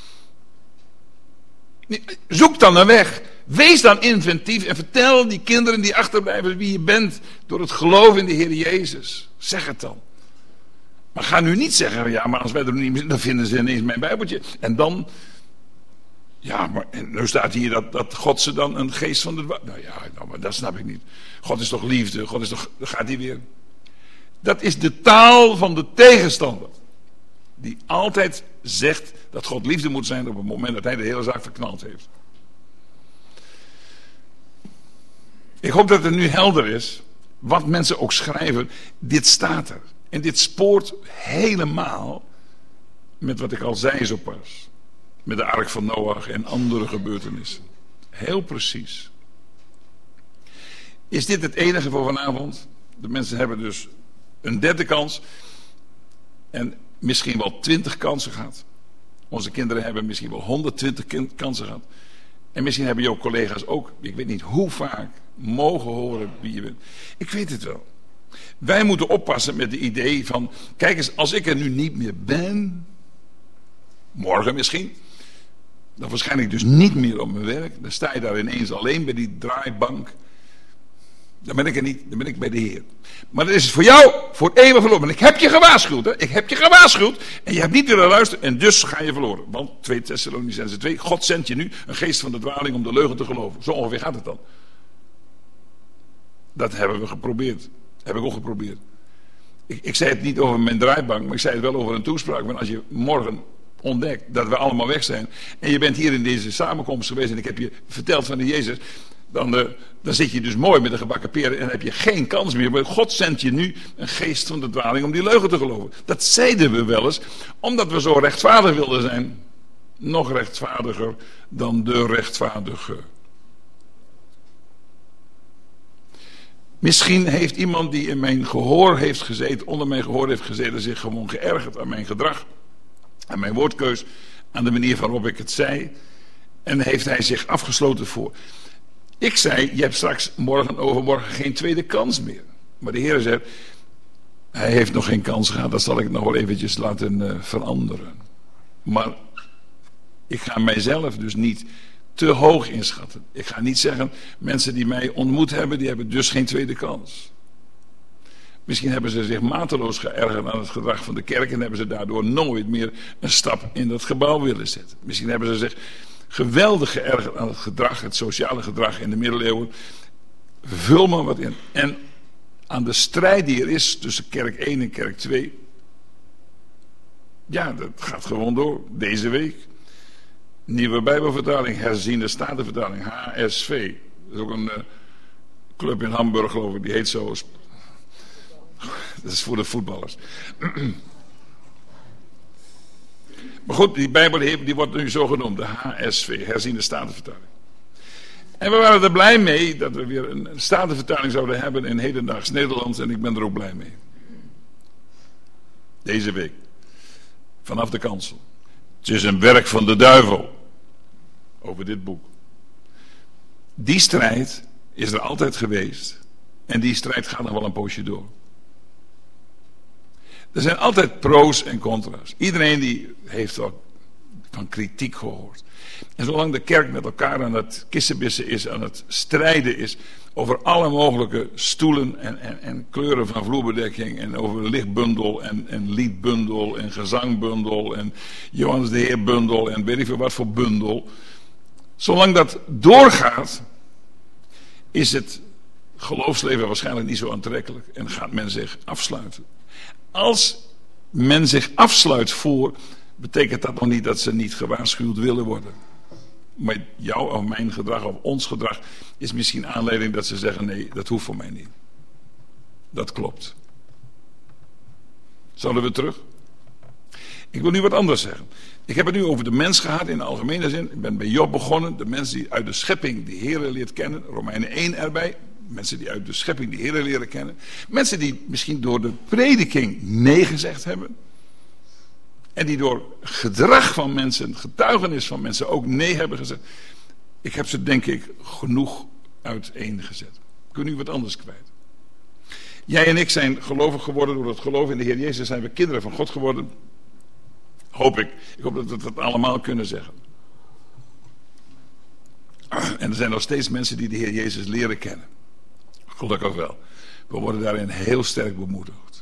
Zoek dan een weg. Wees dan inventief en vertel die kinderen die achterblijven wie je bent door het geloof in de Heer Jezus. Zeg het dan. Maar ga nu niet zeggen, ja, maar als wij er niet meer zijn, dan vinden ze ineens mijn Bijbeltje. En dan, ja, maar en nu staat hier dat God ze dan een geest van de... Nou ja, maar dat snap ik niet. God is toch liefde, God is toch... Dan gaat hij weer. Dat is de taal van de tegenstander. Die altijd zegt dat God liefde moet zijn op het moment dat hij de hele zaak verknald heeft. Ik hoop dat het nu helder is, wat mensen ook schrijven, dit staat er. En dit spoort helemaal met wat ik al zei zo pas. Met de ark van Noach en andere gebeurtenissen. Heel precies. Is dit het enige voor vanavond? De mensen hebben dus een derde kans. En misschien wel 20 kansen gehad. Onze kinderen hebben misschien wel 120 kansen gehad. En misschien hebben jouw collega's ook, ik weet niet hoe vaak, mogen horen wie je bent. Ik weet het wel. Wij moeten oppassen met het idee van, kijk eens, als ik er nu niet meer ben, morgen misschien, dan verschijn ik dus niet meer op mijn werk. Dan sta je daar ineens alleen bij die draaibank. Dan ben ik er niet, dan ben ik bij de Heer. Maar dat is het voor jou voor eeuwig verloren. En ik heb je gewaarschuwd, hè? Ik heb je gewaarschuwd. En je hebt niet willen luisteren en dus ga je verloren. Want 2 Thessalonicenzen 2, God zendt je nu een geest van de dwaling om de leugen te geloven. Zo ongeveer gaat het dan. Dat hebben we geprobeerd. Heb ik ook geprobeerd. Ik zei het niet over mijn draaibank, maar ik zei het wel over een toespraak. Want als je morgen ontdekt dat we allemaal weg zijn en je bent hier in deze samenkomst geweest en ik heb je verteld van de Jezus, dan zit je dus mooi met de gebakken peren en dan heb je geen kans meer. Maar God zendt je nu een geest van de dwaling om die leugen te geloven. Dat zeiden we wel eens, omdat we zo rechtvaardig wilden zijn. Nog rechtvaardiger dan de rechtvaardige. Misschien heeft iemand die in mijn gehoor heeft gezeten, onder mijn gehoor heeft gezeten, zich gewoon geërgerd aan mijn gedrag, aan mijn woordkeus, aan de manier waarop ik het zei. En heeft hij zich afgesloten voor. Ik zei, je hebt straks morgen, overmorgen geen tweede kans meer. Maar de Heer zegt, hij heeft nog geen kans gehad, dat zal ik nog wel eventjes laten veranderen. Maar ik ga mijzelf dus niet te hoog inschatten. Ik ga niet zeggen, mensen die mij ontmoet hebben, die hebben dus geen tweede kans. Misschien hebben ze zich mateloos geërgerd aan het gedrag van de kerk en hebben ze daardoor nooit meer een stap in dat gebouw willen zetten. Misschien hebben ze zich geweldig geërgerd aan het gedrag, het sociale gedrag in de middeleeuwen. Vul maar wat in. En aan de strijd die er is tussen kerk 1 en kerk 2. Ja, dat gaat gewoon door. Deze week. Nieuwe Bijbelvertaling, herziende Statenvertaling, HSV. Dat is ook een club in Hamburg, geloof ik, die heet zo. Dat is voor de voetballers. Maar goed, die Bijbel die wordt nu zo genoemd, de HSV, herziende Statenvertaling. En we waren er blij mee dat we weer een Statenvertaling zouden hebben in hedendaags Nederlands en ik ben er ook blij mee. Deze week. Vanaf de kansel. Het is een werk van de duivel. Over dit boek. Die strijd is er altijd geweest. En die strijd gaat nog wel een poosje door. Er zijn altijd pro's en contra's. Iedereen die heeft wel van kritiek gehoord. En zolang de kerk met elkaar aan het kissenbissen is, aan het strijden is over alle mogelijke stoelen en kleuren van vloerbedekking en over lichtbundel en liedbundel en gezangbundel en Johannes de Heer bundel en weet ik veel wat voor bundel. Zolang dat doorgaat, is het geloofsleven waarschijnlijk niet zo aantrekkelijk en gaat men zich afsluiten. Als men zich afsluit voor, betekent dat nog niet dat ze niet gewaarschuwd willen worden. Maar jouw of mijn gedrag of ons gedrag is misschien aanleiding dat ze zeggen, nee, dat hoeft voor mij niet. Dat klopt. Zullen we terug? Ik wil nu wat anders zeggen. Ik heb het nu over de mens gehad in de algemene zin. Ik ben bij Job begonnen. De mensen die uit de schepping de Heere leert kennen. Romeinen 1 erbij. Mensen die uit de schepping de Heere leren kennen. Mensen die misschien door de prediking nee gezegd hebben. En die door gedrag van mensen, getuigenis van mensen ook nee hebben gezegd. Ik heb ze denk ik genoeg uiteengezet. Ik wil nu wat anders kwijt. Jij en ik zijn gelovig geworden. Door het geloof in de Heer Jezus zijn we kinderen van God geworden. Hoop ik. Ik hoop dat we dat allemaal kunnen zeggen. En er zijn nog steeds mensen die de Heer Jezus leren kennen. Gelukkig wel. We worden daarin heel sterk bemoedigd.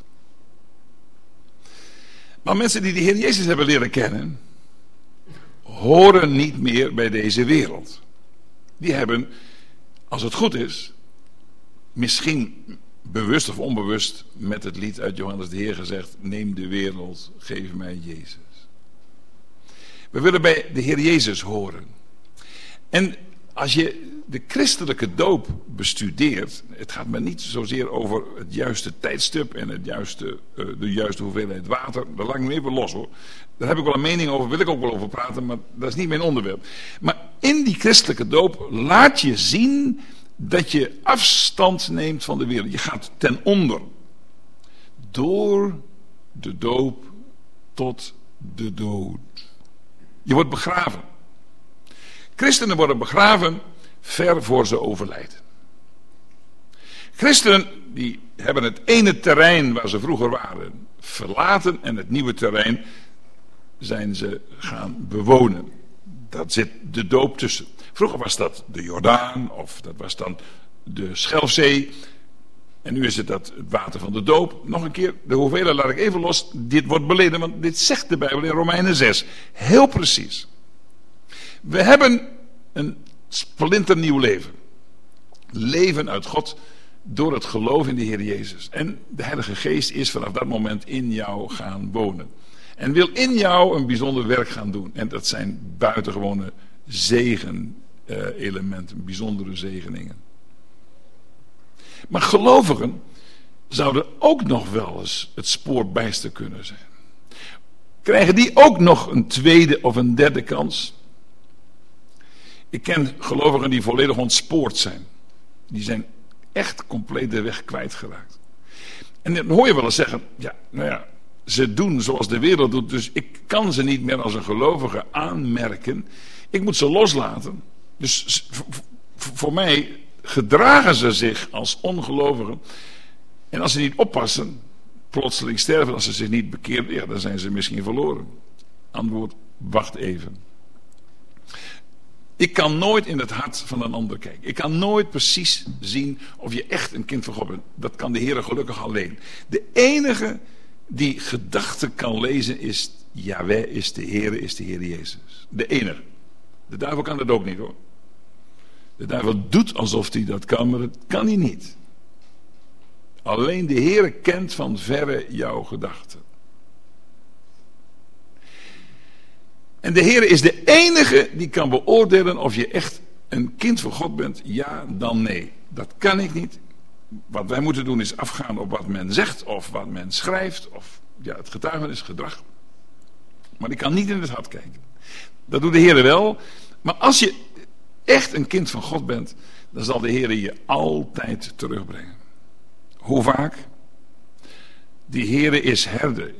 Maar mensen die de Heer Jezus hebben leren kennen, horen niet meer bij deze wereld. Die hebben, als het goed is, misschien bewust of onbewust met het lied uit Johannes de Heer gezegd, neem de wereld, geef mij Jezus. We willen bij de Heer Jezus horen. En als je de christelijke doop bestudeert, het gaat me niet zozeer over het juiste tijdstip en de juiste hoeveelheid water. Daar laat ik me even los hoor. Daar heb ik wel een mening over, wil ik ook wel over praten, maar dat is niet mijn onderwerp. Maar in die christelijke doop laat je zien dat je afstand neemt van de wereld. Je gaat ten onder. Door de doop tot de dood. Je wordt begraven. Christenen worden begraven ver voor ze overlijden. Christenen die hebben het ene terrein waar ze vroeger waren verlaten en het nieuwe terrein zijn ze gaan bewonen. Daar zit de doop tussen. Vroeger was dat de Jordaan of dat was dan de Schelfzee. En nu is het het water van de doop. Nog een keer, de hoeveelheid laat ik even los. Dit wordt beleden, want dit zegt de Bijbel in Romeinen 6. Heel precies. We hebben een splinternieuw leven. Leven uit God door het geloof in de Heer Jezus. En de Heilige Geest is vanaf dat moment in jou gaan wonen. En wil in jou een bijzonder werk gaan doen. En dat zijn buitengewone zegenelementen, bijzondere zegeningen. Maar gelovigen zouden ook nog wel eens het spoor bijster kunnen zijn. Krijgen die ook nog een tweede of een derde kans? Ik ken gelovigen die volledig ontspoord zijn. Die zijn echt compleet de weg kwijtgeraakt. En dan hoor je wel eens zeggen, ze doen zoals de wereld doet, dus ik kan ze niet meer als een gelovige aanmerken. Ik moet ze loslaten. Dus voor mij gedragen ze zich als ongelovigen. En als ze niet oppassen, plotseling sterven, als ze zich niet bekeren, dan zijn ze misschien verloren. Antwoord, wacht even. Ik kan nooit in het hart van een ander kijken. Ik kan nooit precies zien of je echt een kind van God bent. Dat kan de Heer gelukkig alleen. De enige die gedachten kan lezen is Yahweh, is de Heer Jezus. De enige. De duivel kan dat ook niet hoor. De duivel doet alsof hij dat kan, maar dat kan hij niet. Alleen de Heer kent van verre jouw gedachten. En de Heer is de enige die kan beoordelen of je echt een kind van God bent, ja dan nee. Dat kan ik niet. Wat wij moeten doen is afgaan op wat men zegt of wat men schrijft of het getuigenisgedrag. Maar ik kan niet in het hart kijken. Dat doet de Heer wel. Maar als je echt een kind van God bent, dan zal de Heer je altijd terugbrengen. Hoe vaak? Die Heer is herder.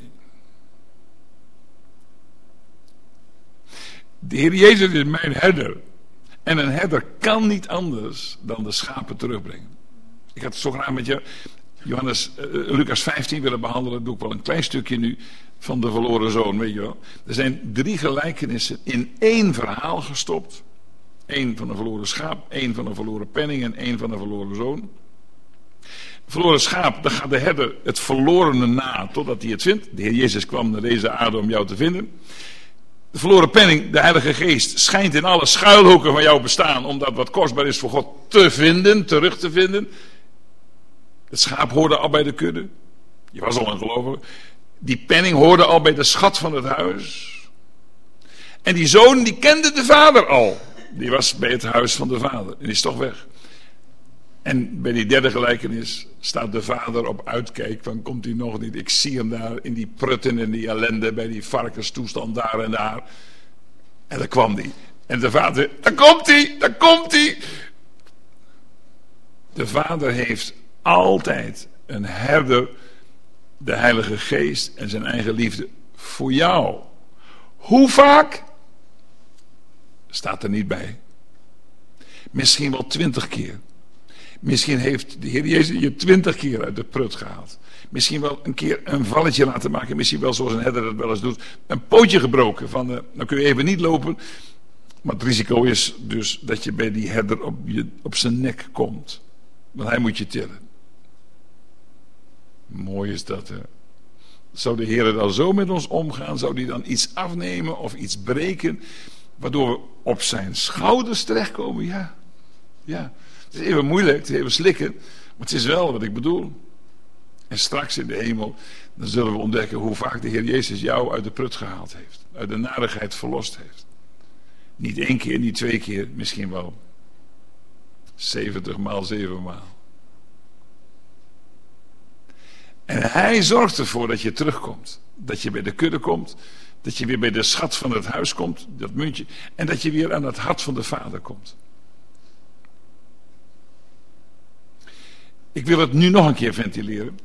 De Heer Jezus is mijn herder. En een herder kan niet anders dan de schapen terugbrengen. Ik had het zo graag met je Lucas 15 willen behandelen. Dat doe ik wel een klein stukje nu van de verloren zoon, weet je wel. Er zijn 3 gelijkenissen in 1 verhaal gestopt. 1 van een verloren schaap, 1 van een verloren penning en 1 van een verloren zoon. Verloren schaap, dan gaat de herder het verlorene na totdat hij het vindt. De Heer Jezus kwam naar deze aarde om jou te vinden. De verloren penning, de Heilige Geest, schijnt in alle schuilhoeken van jouw bestaan om dat wat kostbaar is voor God te vinden, terug te vinden. Het schaap hoorde al bij de kudde. Je was al een gelovige. Die penning hoorde al bij de schat van het huis. En die zoon, die kende de vader al. Die was bij het huis van de vader en is toch weg. En bij die 3e gelijkenis staat de vader op uitkijk van komt hij nog niet. Ik zie hem daar in die prutten en die ellende bij die varkenstoestand daar en daar. En daar kwam hij. En de vader, daar komt hij. De vader heeft altijd een herder, de Heilige Geest en zijn eigen liefde voor jou. Hoe vaak? Staat er niet bij. Misschien wel 20 keer. Misschien heeft de Heer Jezus je 20 keer uit de prut gehaald. Misschien wel een keer een valletje laten maken. Misschien wel zoals een herder dat wel eens doet. Een pootje gebroken. Dan kun je even niet lopen. Maar het risico is dus dat je bij die herder op zijn nek komt. Want hij moet je tillen. Mooi is dat, hè. Zou de Heer dan zo met ons omgaan? Zou hij dan iets afnemen of iets breken? Waardoor we op zijn schouders terechtkomen? Ja. Het is even moeilijk, het is even slikken. Maar het is wel wat ik bedoel. En straks in de hemel, dan zullen we ontdekken hoe vaak de Heer Jezus jou uit de prut gehaald heeft. Uit de narigheid verlost heeft. Niet 1 keer, niet 2 keer, misschien wel 70 maal 7 maal. En hij zorgt ervoor dat je terugkomt. Dat je bij de kudde komt. Dat je weer bij de schat van het huis komt, dat muntje. En dat je weer aan het hart van de Vader komt. Ik wil het nu nog een keer ventileren.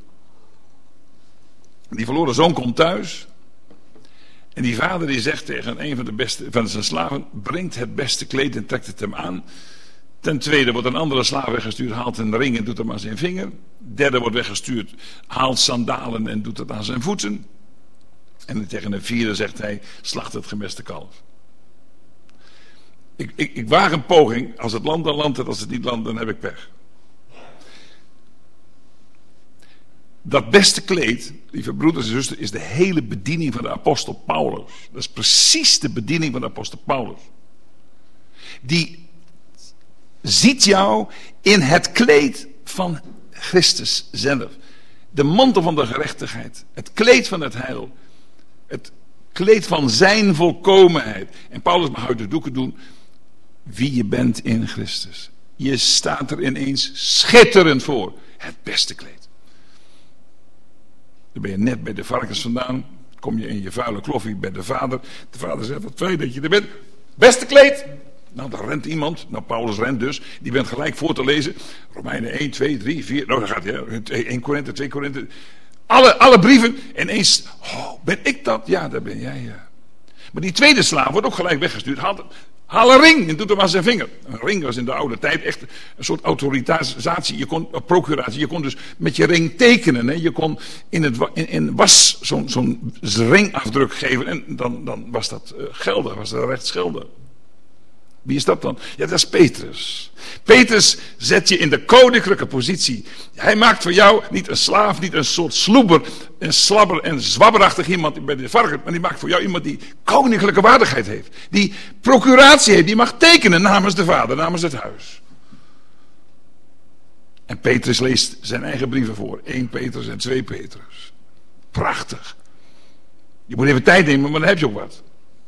Die verloren zoon komt thuis. En die vader die zegt tegen een van zijn slaven, brengt het beste kleed en trekt het hem aan. Ten tweede wordt een andere slaaf weggestuurd, haalt een ring en doet hem aan zijn vinger. Derde wordt weggestuurd, haalt sandalen en doet het aan zijn voeten. En tegen een vierde zegt hij, slacht het gemeste kalf. Ik waag een poging, als het landt dan landt het, als het niet landt dan heb ik pech. Dat beste kleed, lieve broeders en zusters, is de hele bediening van de apostel Paulus. Dat is precies de bediening van de apostel Paulus. Die ziet jou in het kleed van Christus zelf. De mantel van de gerechtigheid. Het kleed van het heil. Het kleed van zijn volkomenheid. En Paulus mag uit de doeken doen wie je bent in Christus. Je staat er ineens schitterend voor. Het beste kleed. Dan ben je net bij de varkens vandaan. Kom je in je vuile kloffie bij de vader. De vader zegt, wat fijn dat je er bent. Beste kleed. Nou, dan rent iemand. Nou, Paulus rent dus. Die bent gelijk voor te lezen. Romeinen 1, 2, 3, 4. Nou, dan gaat hij. 1 Korinthe, 2 Korinthe. Alle brieven. En ineens. Oh, ben ik dat? Ja, dat ben jij, ja. Maar die tweede slaaf wordt ook gelijk weggestuurd. Haal een ring en doet hem aan zijn vinger. Een ring was in de oude tijd echt een soort autorisatie. Je kon, procuratie. Je kon dus met je ring tekenen. Hè. Je kon in was zo'n ringafdruk geven. En dan was dat geldig. Was dat rechtsgeldig. Wie is dat dan? Ja, dat is Petrus. Petrus zet je in de koninklijke positie. Hij maakt voor jou niet een slaaf, niet een soort sloeber, een slabber en zwabberachtig iemand bij de varken. Maar die maakt voor jou iemand die koninklijke waardigheid heeft. Die procuratie heeft, die mag tekenen namens de vader, namens het huis. En Petrus leest zijn eigen brieven voor. 1 Petrus en 2 Petrus. Prachtig. Je moet even tijd nemen, maar dan heb je ook wat.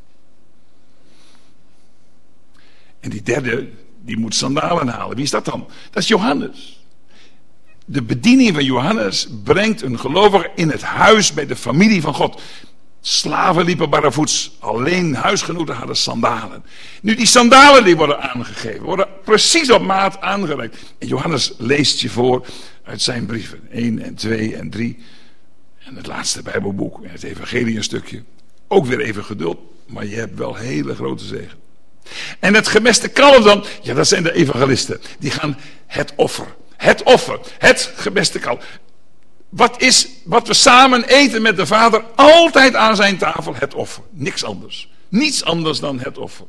En die derde, die moet sandalen halen. Wie is dat dan? Dat is Johannes. De bediening van Johannes brengt een gelovige in het huis bij de familie van God. Slaven liepen barrevoets. Alleen huisgenoten hadden sandalen. Nu, die sandalen die worden aangegeven. Worden precies op maat aangereikt. En Johannes leest je voor uit zijn brieven. 1 en 2 en 3. En het laatste Bijbelboek. En het evangelie een stukje. Ook weer even geduld. Maar je hebt wel hele grote zegen. En het gemeste kalf dan, ja, dat zijn de evangelisten. Die gaan het offer, het gemeste kalf. Wat we samen eten met de Vader, altijd aan zijn tafel, het offer. Niks anders. Niets anders dan het offer.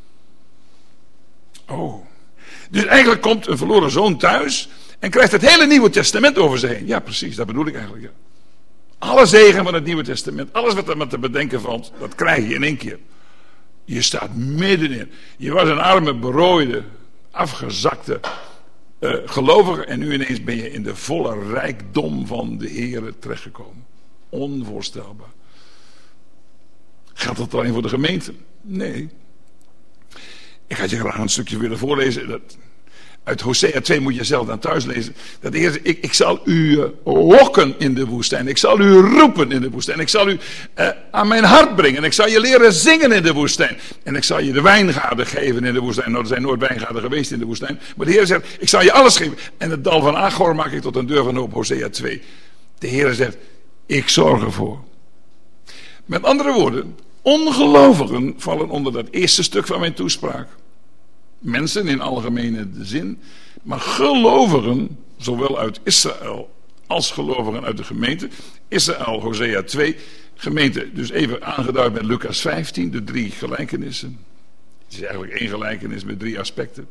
Oh. Dus eigenlijk komt een verloren zoon thuis en krijgt het hele Nieuwe Testament over zich heen. Ja, precies, dat bedoel ik eigenlijk. Ja. Alle zegen van het Nieuwe Testament, alles wat er met te bedenken valt, dat krijg je in één keer. Je staat middenin. Je was een arme, berooide, afgezakte gelovige. En nu ineens ben je in de volle rijkdom van de Heere terechtgekomen. Onvoorstelbaar. Geldt dat alleen voor de gemeente? Nee. Ik had je graag een stukje willen voorlezen. Uit Hosea 2 moet je zelf dan thuis lezen. Dat de Heer zegt, ik zal u lokken in de woestijn. Ik zal u roepen in de woestijn. Ik zal u aan mijn hart brengen. Ik zal je leren zingen in de woestijn. En ik zal je de wijngaarden geven in de woestijn. Nou, er zijn nooit wijngaarden geweest in de woestijn. Maar de Heer zegt, ik zal je alles geven. En het dal van Achor maak ik tot een deur van hoop. Hosea 2. De Heer zegt, ik zorg ervoor. Met andere woorden, ongelovigen vallen onder dat eerste stuk van mijn toespraak. Mensen in algemene zin, maar gelovigen, zowel uit Israël als gelovigen uit de gemeente. Israël, Hosea 2, gemeente, dus even aangeduid met Lucas 15, de 3 gelijkenissen. Het is eigenlijk 1 gelijkenis met 3 aspecten.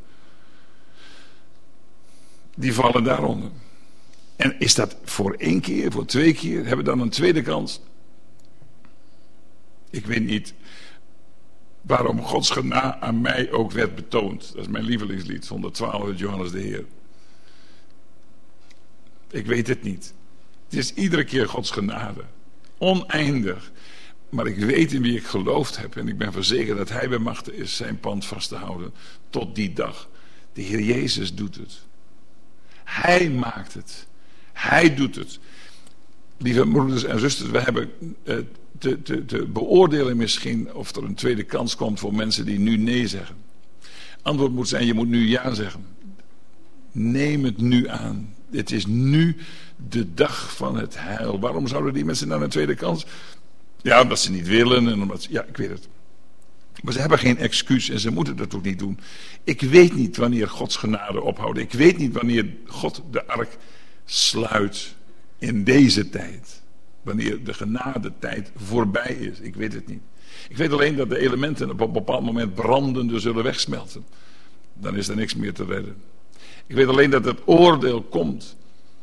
Die vallen daaronder. En is dat voor 1 keer, voor 2 keer, hebben we dan een tweede kans? Ik weet niet waarom Gods genade aan mij ook werd betoond. Dat is mijn lievelingslied, 112 uit Johannes de Heer. Ik weet het niet. Het is iedere keer Gods genade. Oneindig. Maar ik weet in wie ik geloofd heb. En ik ben verzekerd dat Hij bij machte is zijn pand vast te houden. Tot die dag. De Heer Jezus doet het. Hij maakt het. Hij doet het. Lieve broeders en zusters, we hebben te beoordelen misschien of er een tweede kans komt voor mensen die nu nee zeggen. Antwoord moet zijn, je moet nu ja zeggen. Neem het nu aan. Het is nu de dag van het heil. Waarom zouden die mensen dan een tweede kans? Ja, omdat ze niet willen. En omdat ja, ik weet het. Maar ze hebben geen excuus en ze moeten dat ook niet doen. Ik weet niet wanneer Gods genade ophoudt. Ik weet niet wanneer God de ark sluit in deze tijd. Wanneer de genadetijd voorbij is. Ik weet het niet. Ik weet alleen dat de elementen op een bepaald moment brandende zullen wegsmelten. Dan is er niks meer te redden. Ik weet alleen dat het oordeel komt.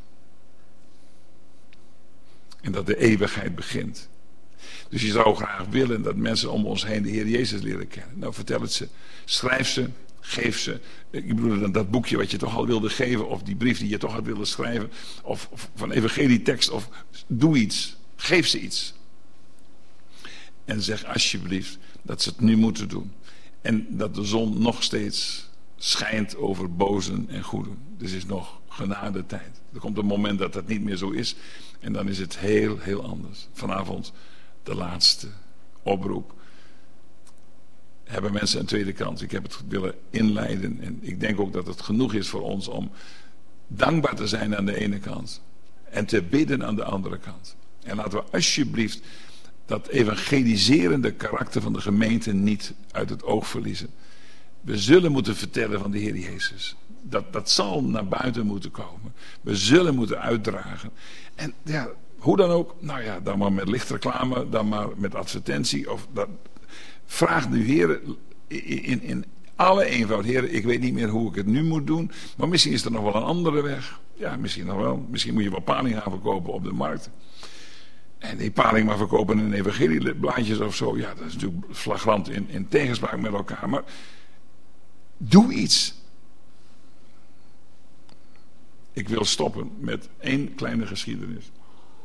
En dat de eeuwigheid begint. Dus je zou graag willen dat mensen om ons heen de Heer Jezus leren kennen. Nou, vertel het ze. Schrijf ze. Geef ze. Ik bedoel dat boekje wat je toch al wilde geven. Of die brief die je toch had willen schrijven. Of van evangelietekst. Of doe iets. Geef ze iets. En zeg alsjeblieft dat ze het nu moeten doen. En dat de zon nog steeds schijnt over bozen en goeden. Dus is nog genadetijd. Er komt een moment dat dat niet meer zo is. En dan is het heel, heel anders. Vanavond de laatste oproep. hebben mensen een tweede kans. Ik heb het willen inleiden en ik denk ook dat het genoeg is voor ons om dankbaar te zijn aan de ene kant en te bidden aan de andere kant. En laten we alsjeblieft dat evangeliserende karakter van de gemeente niet uit het oog verliezen. We zullen moeten vertellen van de Heer Jezus. Dat zal naar buiten moeten komen. We zullen moeten uitdragen. En ja, hoe dan ook, nou ja, dan maar met lichtreclame, dan maar met advertentie. Vraag nu, Heer, in alle eenvoud, Heer, ik weet niet meer hoe ik het nu moet doen, maar misschien is er nog wel een andere weg. Ja, misschien nog wel. Misschien moet je wel paling gaan verkopen op de markt. En die paling maar verkopen in evangelieblaadjes of zo. Ja, dat is natuurlijk flagrant in tegenspraak met elkaar. Maar doe iets. Ik wil stoppen met 1 kleine geschiedenis.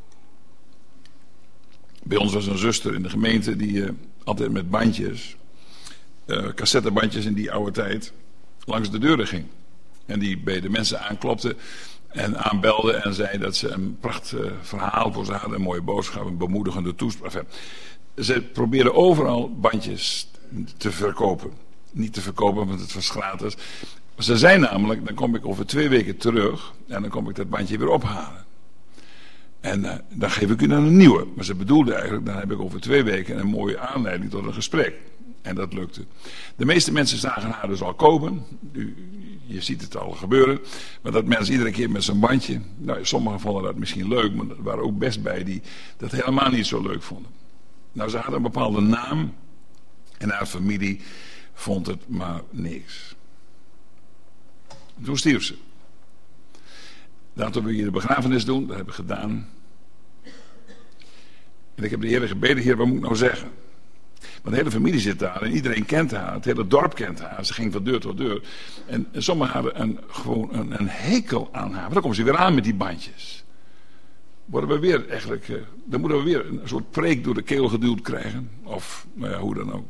Bij ons was een zuster in de gemeente die altijd met bandjes, cassettebandjes in die oude tijd, langs de deuren ging. En die bij de mensen aanklopte en aanbelde en zei dat ze een prachtig verhaal voor ze hadden, een mooie boodschap, een bemoedigende toespraak. Ze probeerden overal bandjes te verkopen. Niet te verkopen, want het was gratis. Ze zei namelijk, dan kom ik over 2 weken terug en dan kom ik dat bandje weer ophalen. En dan geef ik u dan een nieuwe. Maar ze bedoelde eigenlijk, dan heb ik over 2 weken een mooie aanleiding tot een gesprek. En dat lukte. De meeste mensen zagen haar dus al komen. Je ziet het al gebeuren. Maar dat mensen iedere keer met zo'n bandje. Nou, sommigen vonden dat misschien leuk, maar er waren ook best bij die dat helemaal niet zo leuk vonden. Nou, ze hadden een bepaalde naam. En haar familie vond het maar niks. Toen stierf ze. Laten we hier de begrafenis doen. Dat heb ik gedaan. En ik heb de Heer gebeden, Heer, wat moet ik nou zeggen? Want de hele familie zit daar en iedereen kent haar. Het hele dorp kent haar. Ze ging van deur tot deur. En sommigen hadden gewoon een hekel aan haar. Maar dan komen ze weer aan met die bandjes. Worden we weer eigenlijk, dan moeten we weer een soort preek door de keel geduwd krijgen. Of, nou ja, hoe dan ook.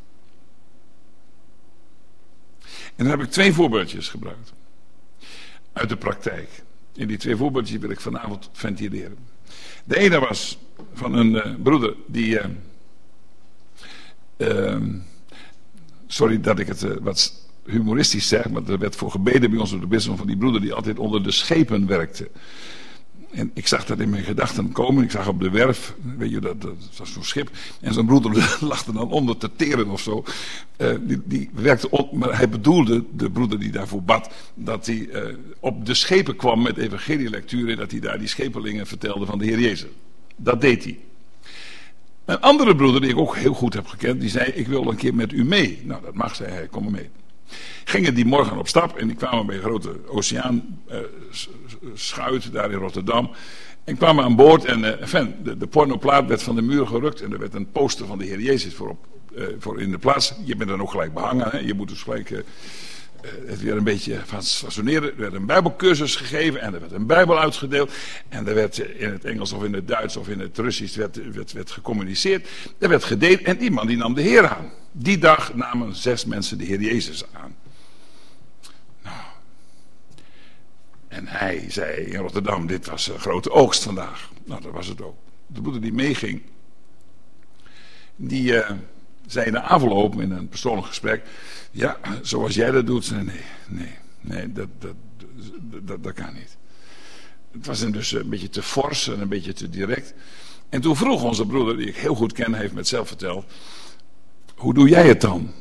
En dan heb ik 2 voorbeeldjes gebruikt. Uit de praktijk. En die 2 voorbeeldjes wil ik vanavond ventileren. De ene was van een broeder die... sorry dat ik het wat humoristisch zeg, maar er werd voor gebeden bij ons op de bisschop van die broeder die altijd onder de schepen werkte. En ik zag dat in mijn gedachten komen. Ik zag op de werf, weet je, dat was zo'n schip. En zo'n broeder lag er dan onder te teren of zo. Die werkte maar hij bedoelde, de broeder die daarvoor bad, dat hij op de schepen kwam met evangelielectuur en dat hij daar die schepelingen vertelde van de Heer Jezus. Dat deed hij. Een andere broeder die ik ook heel goed heb gekend, die zei, ik wil een keer met u mee. Nou, dat mag, zei hij, kom maar mee. Gingen die morgen op stap en die kwamen bij een grote oceaanschuit daar in Rotterdam. En kwamen aan boord en de pornoplaat werd van de muur gerukt en er werd een poster van de Heer Jezus voor in de plaats. Je bent dan ook gelijk behangen, hè? Je moet dus gelijk het weer een beetje fasoneren. Er werd een bijbelcursus gegeven en er werd een bijbel uitgedeeld. En er werd in het Engels of in het Duits of in het Russisch werd gecommuniceerd. Er werd gedeeld en die man die nam de Heer aan. Die dag namen 6 mensen de Heer Jezus aan. Nou. En hij zei in Rotterdam, dit was een grote oogst vandaag. Nou, dat was het ook. De broeder die meeging, die zei na afloop in een persoonlijk gesprek, ja, zoals jij dat doet. Nee, dat kan niet. Het was hem dus een beetje te fors en een beetje te direct. En toen vroeg onze broeder, die ik heel goed ken, heeft me het zelf verteld, hoe doe jij het dan?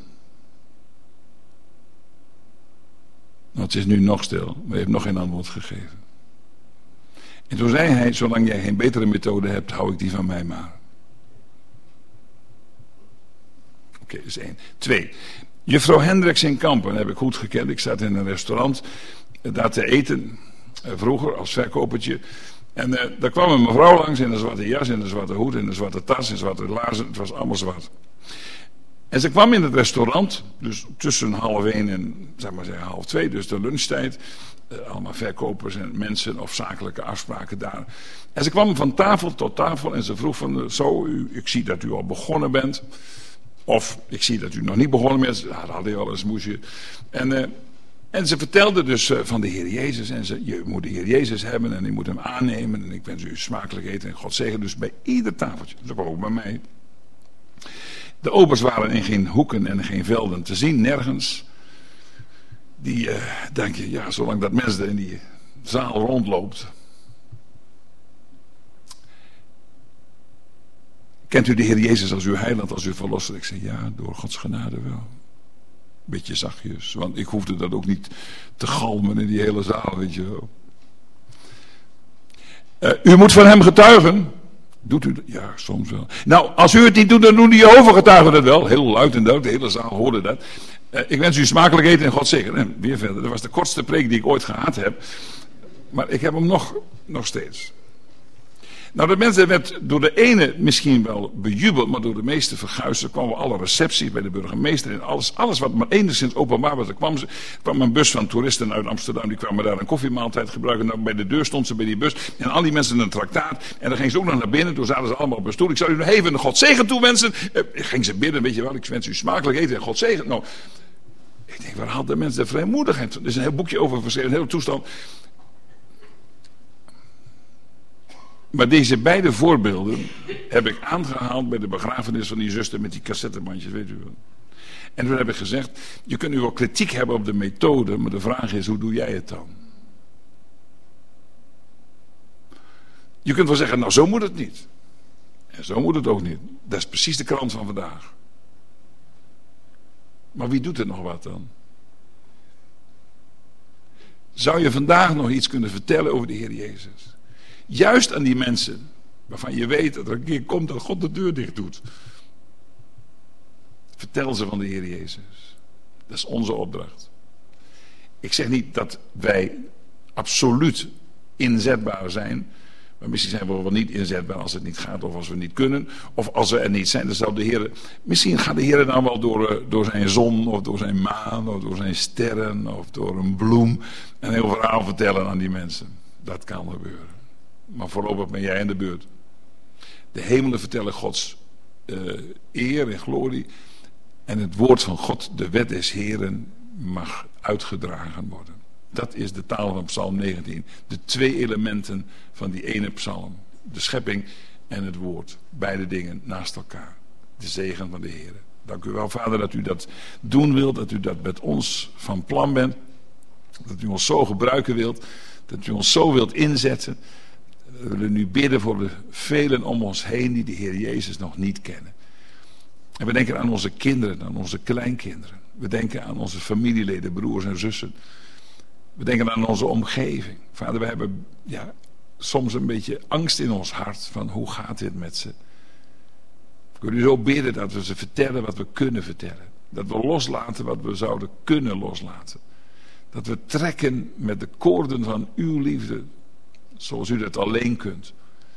Nou, het is nu nog stil, maar hij heeft nog geen antwoord gegeven. En toen zei hij, zolang jij geen betere methode hebt, hou ik die van mij maar. Oké, dat is 1. 2. Juffrouw Hendricks in Kampen heb ik goed gekend. Ik zat in een restaurant daar te eten, vroeger als verkopertje. En daar kwam een mevrouw langs in een zwarte jas, in een zwarte hoed, in een zwarte tas, in zwarte laarzen. Het was allemaal zwart. En ze kwam in het restaurant, dus tussen 12:30 en zeg maar zeggen 12:30, dus de lunchtijd. Allemaal verkopers en mensen of zakelijke afspraken daar. En ze kwam van tafel tot tafel en ze vroeg van, ik zie dat u al begonnen bent. Of ik zie dat u nog niet begonnen bent. Ze hadden al een smoesje. En ze vertelde dus van de Heer Jezus. En je moet de Heer Jezus hebben en je moet hem aannemen. En ik wens u smakelijk eten en God zegen. Dus bij ieder tafeltje. Dat kwam ook bij mij. De obers waren in geen hoeken en geen velden te zien, nergens. Die denk je, ja, zolang dat mens er in die zaal rondloopt. Kent u de Heer Jezus als uw heiland, als uw verlosser? Ik zeg, ja, door Gods genade wel. Beetje zachtjes, want ik hoefde dat ook niet te galmen in die hele zaal, weet je wel. U moet van hem getuigen. Doet u dat? Ja, soms wel. Nou, als u het niet doet, dan doen die Jehovah-getuigen het wel. Heel luid en duidelijk, de hele zaal hoorde dat. Ik wens u smakelijk eten en God zegen. En weer verder, dat was de kortste preek die ik ooit gehad heb. Maar ik heb hem nog steeds. Nou, de mensen werd door de ene misschien wel bejubeld, maar door de meeste verguisd. Er kwamen alle recepties bij de burgemeester en alles wat maar enigszins openbaar was. Er kwam een bus van toeristen uit Amsterdam, die kwamen daar een koffiemaaltijd gebruiken. Nou, bij de deur stond ze bij die bus en al die mensen een traktaat. En dan gingen ze ook nog naar binnen, toen zaten ze allemaal op een stoel. Ik zou u nog even een God zegen toewensen. Ging ze bidden, weet je wel, ik wens u smakelijk eten en God zegen. Nou, ik denk, waar haalt de mens de vrijmoedigheid? Er is een heel boekje over verschreven, een hele toestand. Maar deze beide voorbeelden heb ik aangehaald bij de begrafenis van die zuster met die cassettebandjes, weet u wel. En toen heb ik gezegd, je kunt nu wel kritiek hebben op de methode, maar de vraag is, hoe doe jij het dan? Je kunt wel zeggen, nou zo moet het niet. En zo moet het ook niet. Dat is precies de krant van vandaag. Maar wie doet er nog wat dan? Zou je vandaag nog iets kunnen vertellen over de Heer Jezus? Juist aan die mensen waarvan je weet dat er een keer komt dat God de deur dicht doet. Vertel ze van de Heer Jezus. Dat is onze opdracht. Ik zeg niet dat wij absoluut inzetbaar zijn. Maar misschien zijn we wel niet inzetbaar als het niet gaat of als we niet kunnen. Of als we er niet zijn, dan zou de Heer... Misschien gaat de Heer dan wel door zijn zon of door zijn maan of door zijn sterren of door een bloem een heel verhaal vertellen aan die mensen. Dat kan gebeuren. Maar voorlopig ben jij in de beurt. De hemelen vertellen Gods eer en glorie. En het woord van God, de wet des Heren, mag uitgedragen worden. Dat is de taal van Psalm 19. De twee elementen van die ene psalm. De schepping en het woord. Beide dingen naast elkaar. De zegen van de Heer. Dank u wel, Vader, dat u dat doen wilt. Dat u dat met ons van plan bent. Dat u ons zo gebruiken wilt. Dat u ons zo wilt inzetten. We willen nu bidden voor de velen om ons heen die de Heer Jezus nog niet kennen. En we denken aan onze kinderen, aan onze kleinkinderen. We denken aan onze familieleden, broers en zussen. We denken aan onze omgeving. Vader, we hebben soms een beetje angst in ons hart van hoe gaat dit met ze. Ik wil u zo bidden dat we ze vertellen wat we kunnen vertellen. Dat we loslaten wat we zouden kunnen loslaten. Dat we trekken met de koorden van uw liefde. Zoals u dat alleen kunt.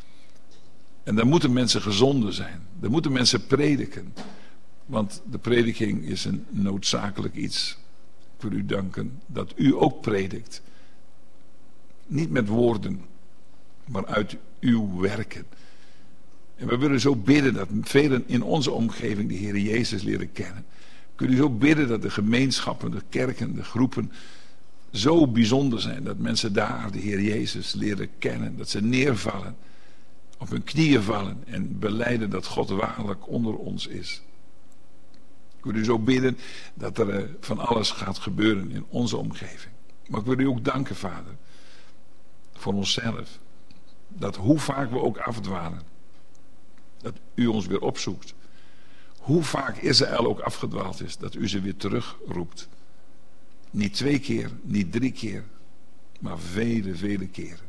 En dan moeten mensen gezonden zijn. Dan moeten mensen prediken. Want de prediking is een noodzakelijk iets. Ik wil u danken dat u ook predikt. Niet met woorden, maar uit uw werken. En we willen zo bidden dat velen in onze omgeving de Heer Jezus leren kennen. Ik wil u zo bidden dat de gemeenschappen, de kerken, de groepen zo bijzonder zijn. Dat mensen daar de Heer Jezus leren kennen. Dat ze neervallen, op hun knieën vallen en belijden dat God waarlijk onder ons is. Ik wil u zo bidden dat er van alles gaat gebeuren in onze omgeving. Maar ik wil u ook danken, Vader, voor onszelf. Dat hoe vaak we ook afdwalen, dat u ons weer opzoekt. Hoe vaak Israël ook afgedwaald is, dat u ze weer terugroept. Niet 2 keer, niet 3 keer, maar vele, vele keren.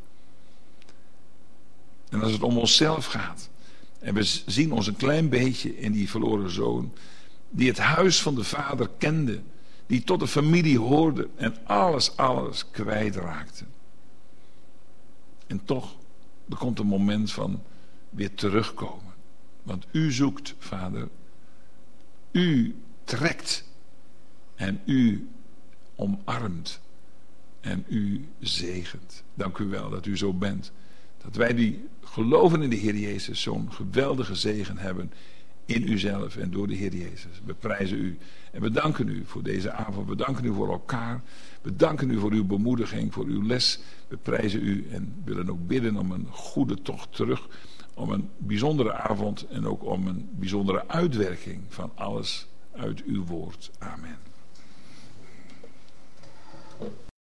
En als het om onszelf gaat, en we zien ons een klein beetje in die verloren zoon, die het huis van de vader kende, die tot de familie hoorde en alles kwijtraakte. En toch, er komt een moment van weer terugkomen. Want u zoekt, Vader, u trekt en u omarmt en u zegent. Dank u wel dat u zo bent. Dat wij die geloven in de Heer Jezus zo'n geweldige zegen hebben in uzelf en door de Heer Jezus. We prijzen u en we danken u voor deze avond. We danken u voor elkaar. We danken u voor uw bemoediging, voor uw les. We prijzen u en willen ook bidden om een goede tocht terug. om een bijzondere avond en ook om een bijzondere uitwerking van alles uit uw woord. Amen.